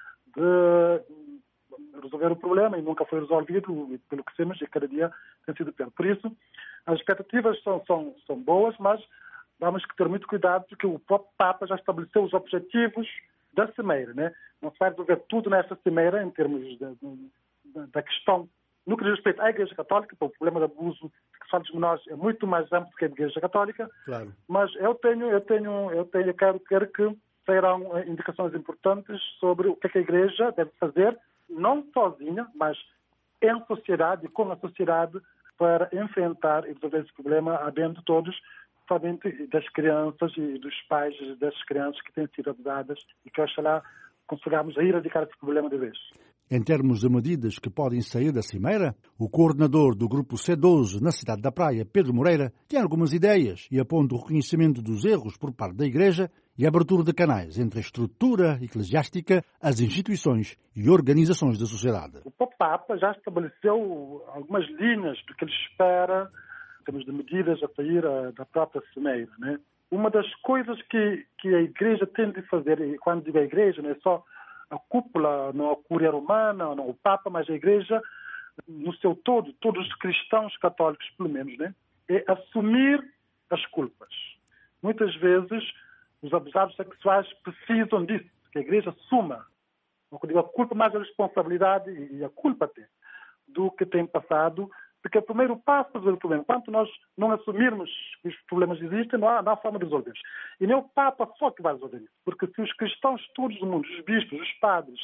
de resolver o problema e nunca foi resolvido, e pelo que sabemos, e cada dia tem sido pior. Por isso, as expectativas são boas, mas vamos ter muito cuidado porque o próprio Papa já estabeleceu os objetivos da Cimeira, né? Não se vai resolver tudo nesta Cimeira em termos da questão no que diz respeito à Igreja Católica, porque o problema de abuso sexual dos menores é muito mais amplo do que a Igreja Católica. Claro. Mas eu quero que sairão indicações importantes sobre o que a Igreja deve fazer, não sozinha, mas em sociedade, com a sociedade, para enfrentar e resolver esse problema, havendo todos, somente das crianças e dos pais dessas crianças que têm sido abusadas e que, oxalá, consigamos erradicar esse problema de vez. Em termos de medidas que podem sair da Cimeira, o coordenador do Grupo C12 na cidade da Praia, Pedro Moreira, tem algumas ideias e aponta o reconhecimento dos erros por parte da Igreja e a abertura de canais entre a estrutura eclesiástica, as instituições e organizações da sociedade. O Papa já estabeleceu algumas linhas do que ele espera, em termos de medidas a sair da própria Cimeira, né? Uma das coisas que a Igreja tem de fazer, e quando digo a Igreja, não é só a cúpula, não a Cúria Romana, não o Papa, mas a Igreja no seu todo, todos os cristãos católicos, pelo menos, né, é assumir as culpas. Muitas vezes, os abusados sexuais precisam disso, que a Igreja assuma, não digo a culpa, mas a responsabilidade e a culpa até, do que tem passado, porque é o primeiro passo para resolver o problema. Enquanto nós não assumirmos que os problemas existem, não há forma de resolvê-los. E nem o Papa só que vai resolver isso. Porque se os cristãos todos do mundo, os bispos, os padres,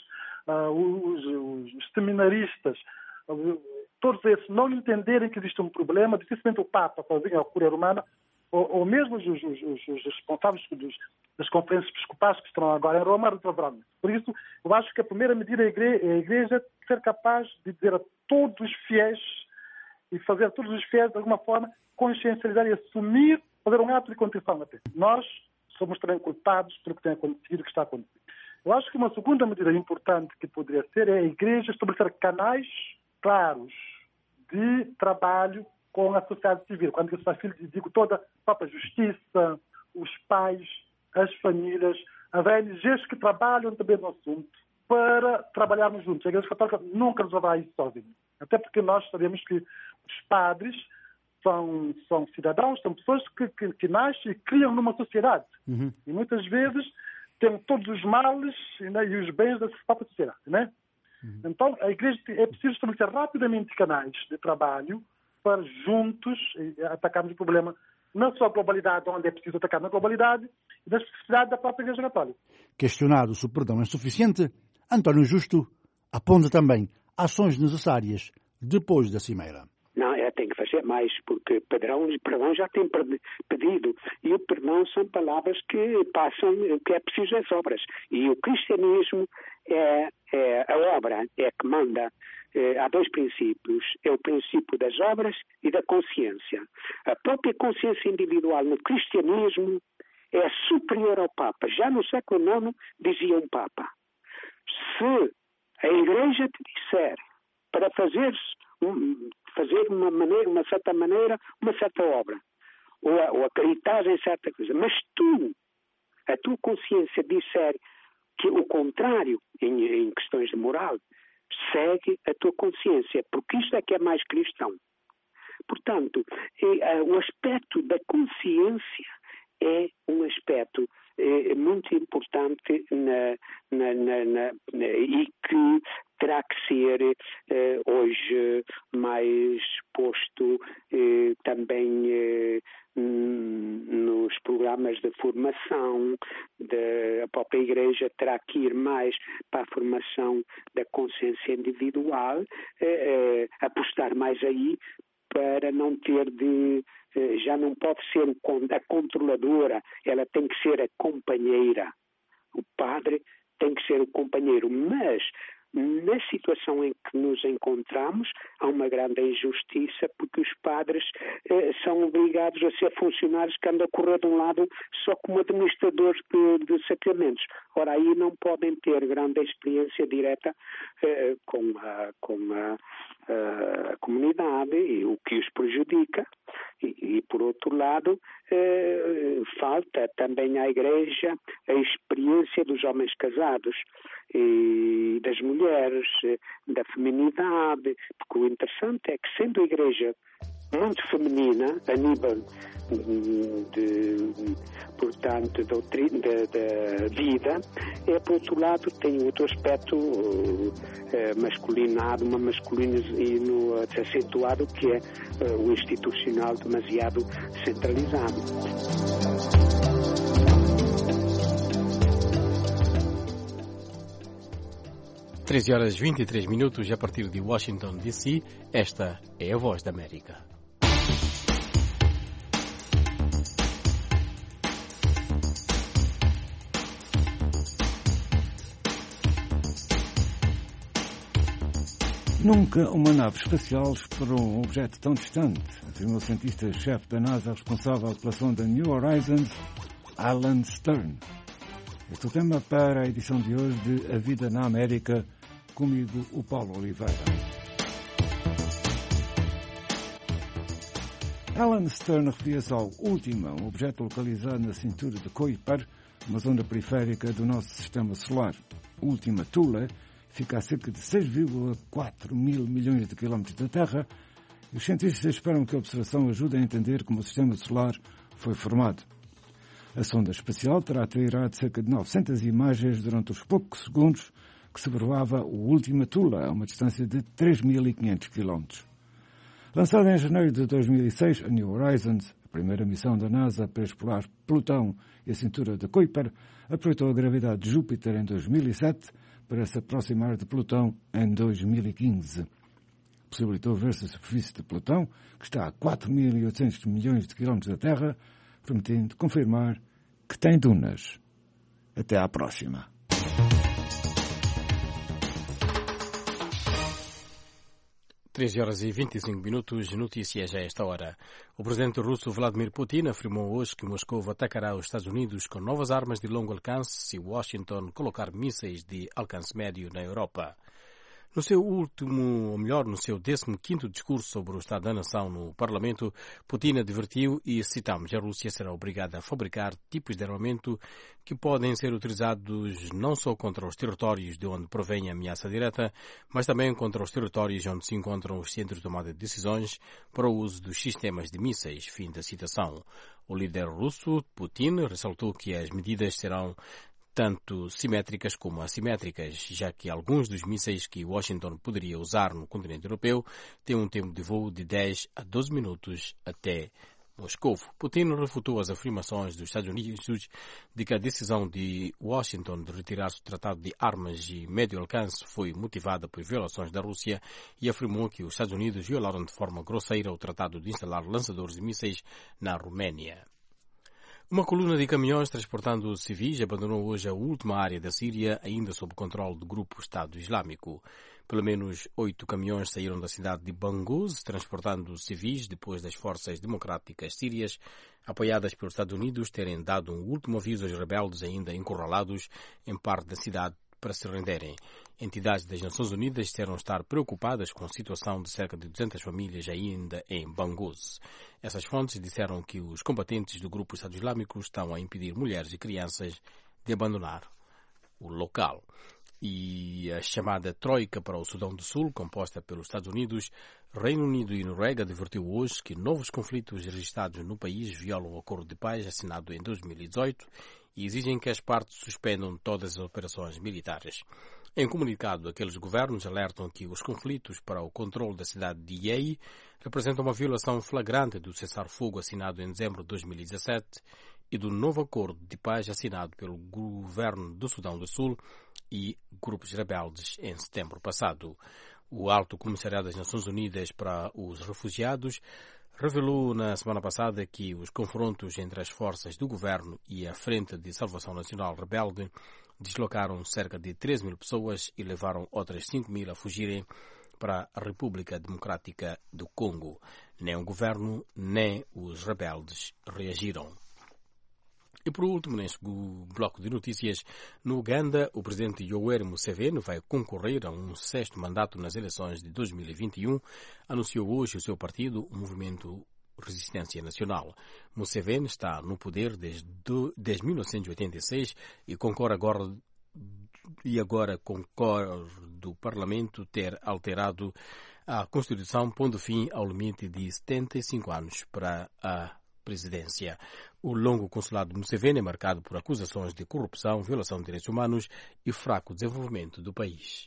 os seminaristas, todos esses não entenderem que existe um problema, dificilmente o Papa, sozinho, a Cúria Romana, ou mesmo os responsáveis das conferências episcopais que estão agora em Roma resolverão. Por isso, eu acho que a primeira medida é a Igreja ser capaz de dizer a todos os fiéis e fazer a todos os fiéis, de alguma forma, consciencializar e assumir, fazer um ato de contrição até. Nós somos também culpados pelo que tem acontecido e que está a acontecer. Eu acho que uma segunda medida importante que poderia ser é a Igreja estabelecer canais claros de trabalho com a sociedade civil. Quando eu digo toda a própria justiça, os pais, as famílias, as ONGs que trabalham também no assunto, para trabalharmos juntos. A Igreja Católica nunca resolverá isso sozinha. Até porque nós sabemos que os padres são cidadãos, são pessoas que nascem e criam numa sociedade. Uhum. E muitas vezes têm todos os males, né, e os bens da própria sociedade. Né? Uhum. Então, a Igreja é preciso estabelecer rapidamente canais de trabalho para juntos atacarmos o problema na sua globalidade, onde é preciso atacar na globalidade, e na especificidade da própria Igreja Católica. Questionado se o perdão é suficiente, António Justo aponta também ações necessárias depois da Cimeira. Não, tem que fazer mais, porque perdão já tem pedido. E o perdão são palavras que passam, o que é preciso as obras. E o cristianismo é a obra, é que manda. Há dois princípios. É o princípio das obras e da consciência. A própria consciência individual no cristianismo é superior ao Papa. Já no século IX dizia um Papa: se a Igreja te disser para fazer uma certa maneira, uma certa obra, ou acreditar em certa coisa, mas a tua consciência disser que o contrário em questões de moral, segue a tua consciência, porque isto é que é mais cristão. Portanto, o aspecto da consciência é um aspecto muito importante e que terá que ser hoje mais posto também nos programas de formação. A própria Igreja terá que ir mais para a formação da consciência individual, apostar mais aí, para não ter já não pode ser a controladora, ela tem que ser a companheira. O padre tem que ser o companheiro, mas na situação em que nos encontramos há uma grande injustiça, porque os padres são obrigados a ser funcionários que andam a correr de um lado só como administradores de sacramentos. Ora, aí não podem ter grande experiência direta com a comunidade, e o que os prejudica. E por outro lado, falta também à Igreja a experiência dos homens casados e das mulheres, da feminidade, porque o interessante é que, sendo a Igreja muito feminina a nível portanto, da vida, por outro lado tem outro aspecto masculinado, uma masculino acentuado, que é o institucional demasiado centralizado. 13h23 a partir de Washington, D.C. Esta é a Voz da América. Nunca uma nave espacial explorou um objeto tão distante, afirmou o cientista-chefe da NASA responsável pela sonda New Horizons, Alan Stern. Este é o tema para a edição de hoje de A Vida na América, comigo, o Paulo Oliveira. Alan Stern referia-se ao Ultima, um objeto localizado na cintura de Kuiper, uma zona periférica do nosso sistema solar. Ultima Thule fica a cerca de 6,4 mil milhões de quilómetros da Terra, e os cientistas esperam que a observação ajude a entender como o sistema solar foi formado. A sonda espacial terá tirado cerca de 900 imagens durante os poucos segundos que sobrevoava o Ultima Thule, a uma distância de 3.500 km. Lançada em janeiro de 2006, a New Horizons, a primeira missão da NASA para explorar Plutão e a cintura de Kuiper, aproveitou a gravidade de Júpiter em 2007 para se aproximar de Plutão em 2015. Possibilitou ver-se a superfície de Plutão, que está a 4.800 milhões de quilómetros da Terra, permitindo confirmar que tem dunas. Até à próxima. Três horas e 25 minutos, notícias a esta hora. O presidente russo Vladimir Putin afirmou hoje que Moscou atacará os Estados Unidos com novas armas de longo alcance se Washington colocar mísseis de alcance médio na Europa. No seu 15º discurso sobre o Estado da Nação no Parlamento, Putin advertiu e citamos: a Rússia será obrigada a fabricar tipos de armamento que podem ser utilizados não só contra os territórios de onde provém a ameaça direta, mas também contra os territórios onde se encontram os centros de tomada de decisões para o uso dos sistemas de mísseis. Fim da citação. O líder russo, Putin, ressaltou que as medidas serão tanto simétricas como assimétricas, já que alguns dos mísseis que Washington poderia usar no continente europeu têm um tempo de voo de 10 a 12 minutos até Moscou. Putin refutou as afirmações dos Estados Unidos de que a decisão de Washington de retirar-se do Tratado de Armas de Médio Alcance foi motivada por violações da Rússia e afirmou que os Estados Unidos violaram de forma grosseira o Tratado de instalar lançadores de mísseis na Roménia. Uma coluna de caminhões transportando civis abandonou hoje a última área da Síria, ainda sob controle do grupo Estado Islâmico. Pelo menos 8 caminhões saíram da cidade de Banguz, transportando civis, depois das forças democráticas sírias, apoiadas pelos Estados Unidos, terem dado um último aviso aos rebeldes ainda encurralados em parte da cidade para se renderem. Entidades das Nações Unidas disseram estar preocupadas com a situação de cerca de 200 famílias ainda em Banguz. Essas fontes disseram que os combatentes do grupo Estado Islâmico estão a impedir mulheres e crianças de abandonar o local. E a chamada Troika para o Sudão do Sul, composta pelos Estados Unidos, Reino Unido e Noruega, advertiu hoje que novos conflitos registrados no país violam o acordo de paz assinado em 2018 e exigem que as partes suspendam todas as operações militares. Em comunicado, aqueles governos alertam que os conflitos para o controle da cidade de Yei representam uma violação flagrante do cessar-fogo assinado em dezembro de 2017 e do novo acordo de paz assinado pelo governo do Sudão do Sul e grupos rebeldes em setembro passado. O Alto Comissariado das Nações Unidas para os Refugiados revelou na semana passada que os confrontos entre as forças do governo e a Frente de Salvação Nacional Rebelde deslocaram cerca de 13.000 pessoas e levaram outras 5.000 a fugirem para a República Democrática do Congo. Nem o governo, nem os rebeldes reagiram. E por último, neste bloco de notícias, no Uganda, o presidente Yoweri Museveni vai concorrer a um 6º mandato nas eleições de 2021, anunciou hoje o seu partido, o Movimento Resistência Nacional. Museveni está no poder desde 1986 e agora concorre do Parlamento ter alterado a Constituição, pondo fim ao limite de 75 anos para a presidência. O longo consulado de Museveni é marcado por acusações de corrupção, violação de direitos humanos e fraco desenvolvimento do país.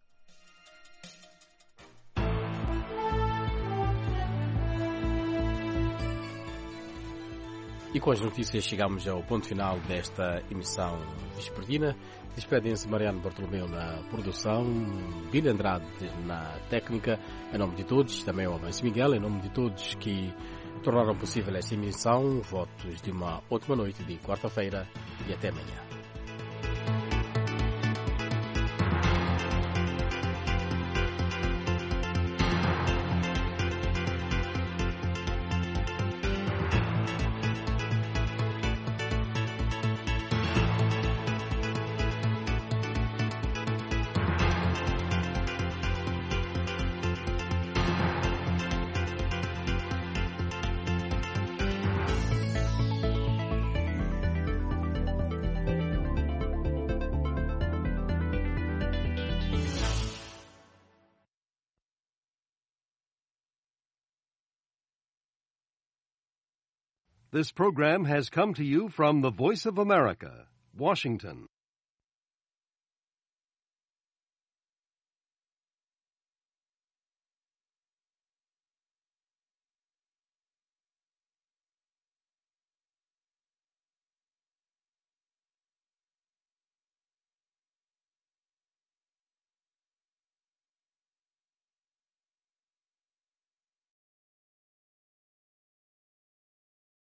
E com as notícias chegamos ao ponto final desta emissão vespertina. Despedem-se Mariano Bartolomeu na produção, Bílio Andrade na técnica. Em nome de todos, também o Alonso Miguel, em nome de todos que tornaram possível esta emissão, votos de uma ótima noite de quarta-feira e até amanhã. This program has come to you from the Voice of America, Washington.